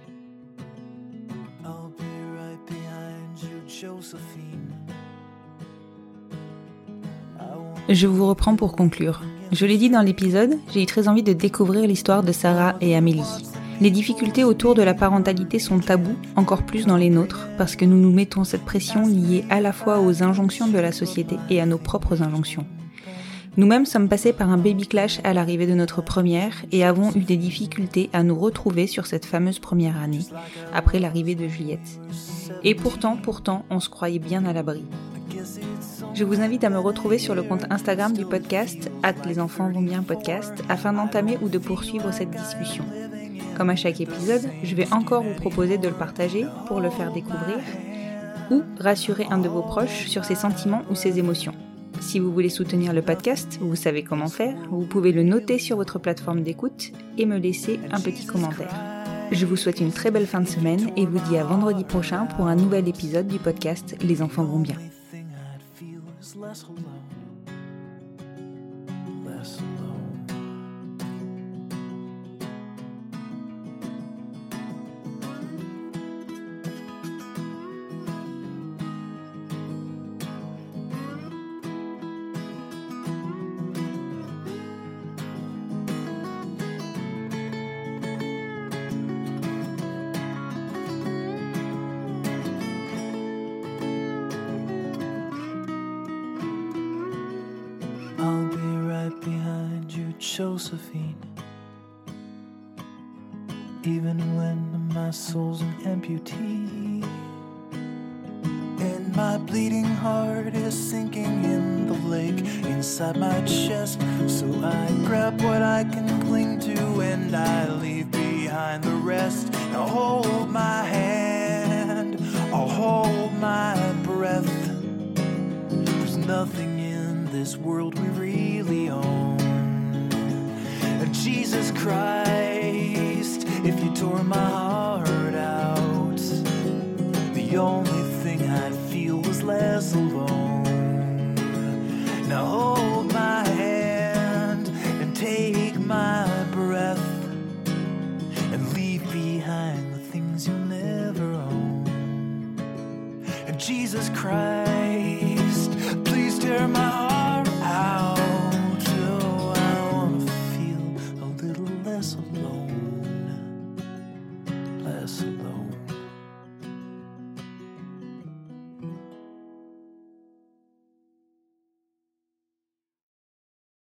Je vous reprends pour conclure. Je l'ai dit dans l'épisode, j'ai eu très envie de découvrir l'histoire de Sarah et Amélie. Les difficultés autour de la parentalité sont tabous, encore plus dans les nôtres, parce que nous nous mettons cette pression liée à la fois aux injonctions de la société et à nos propres injonctions. Nous-mêmes sommes passés par un baby clash à l'arrivée de notre première et avons eu des difficultés à nous retrouver sur cette fameuse première année, après l'arrivée de Juliette. Et pourtant, on se croyait bien à l'abri. Je vous invite à me retrouver sur le compte Instagram du podcast @lesenfantsvonbienpodcast afin d'entamer ou de poursuivre cette discussion. Comme à chaque épisode, je vais encore vous proposer de le partager pour le faire découvrir ou rassurer un de vos proches sur ses sentiments ou ses émotions. Si vous voulez soutenir le podcast, vous savez comment faire, vous pouvez le noter sur votre plateforme d'écoute et me laisser un petit commentaire. Je vous souhaite une très belle fin de semaine et vous dis à vendredi prochain pour un nouvel épisode du podcast Les enfants vont bien. I'll be right behind you, Josephine. Even when my soul's an amputee, and my bleeding heart is sinking in the lake inside my chest. So I grab what I can cling to and I leave behind the rest. Now hold my hand, I'll hold my breath. There's nothing in this world we really own. Jesus Christ, if you tore my heart out, the only thing I'd feel was less alone.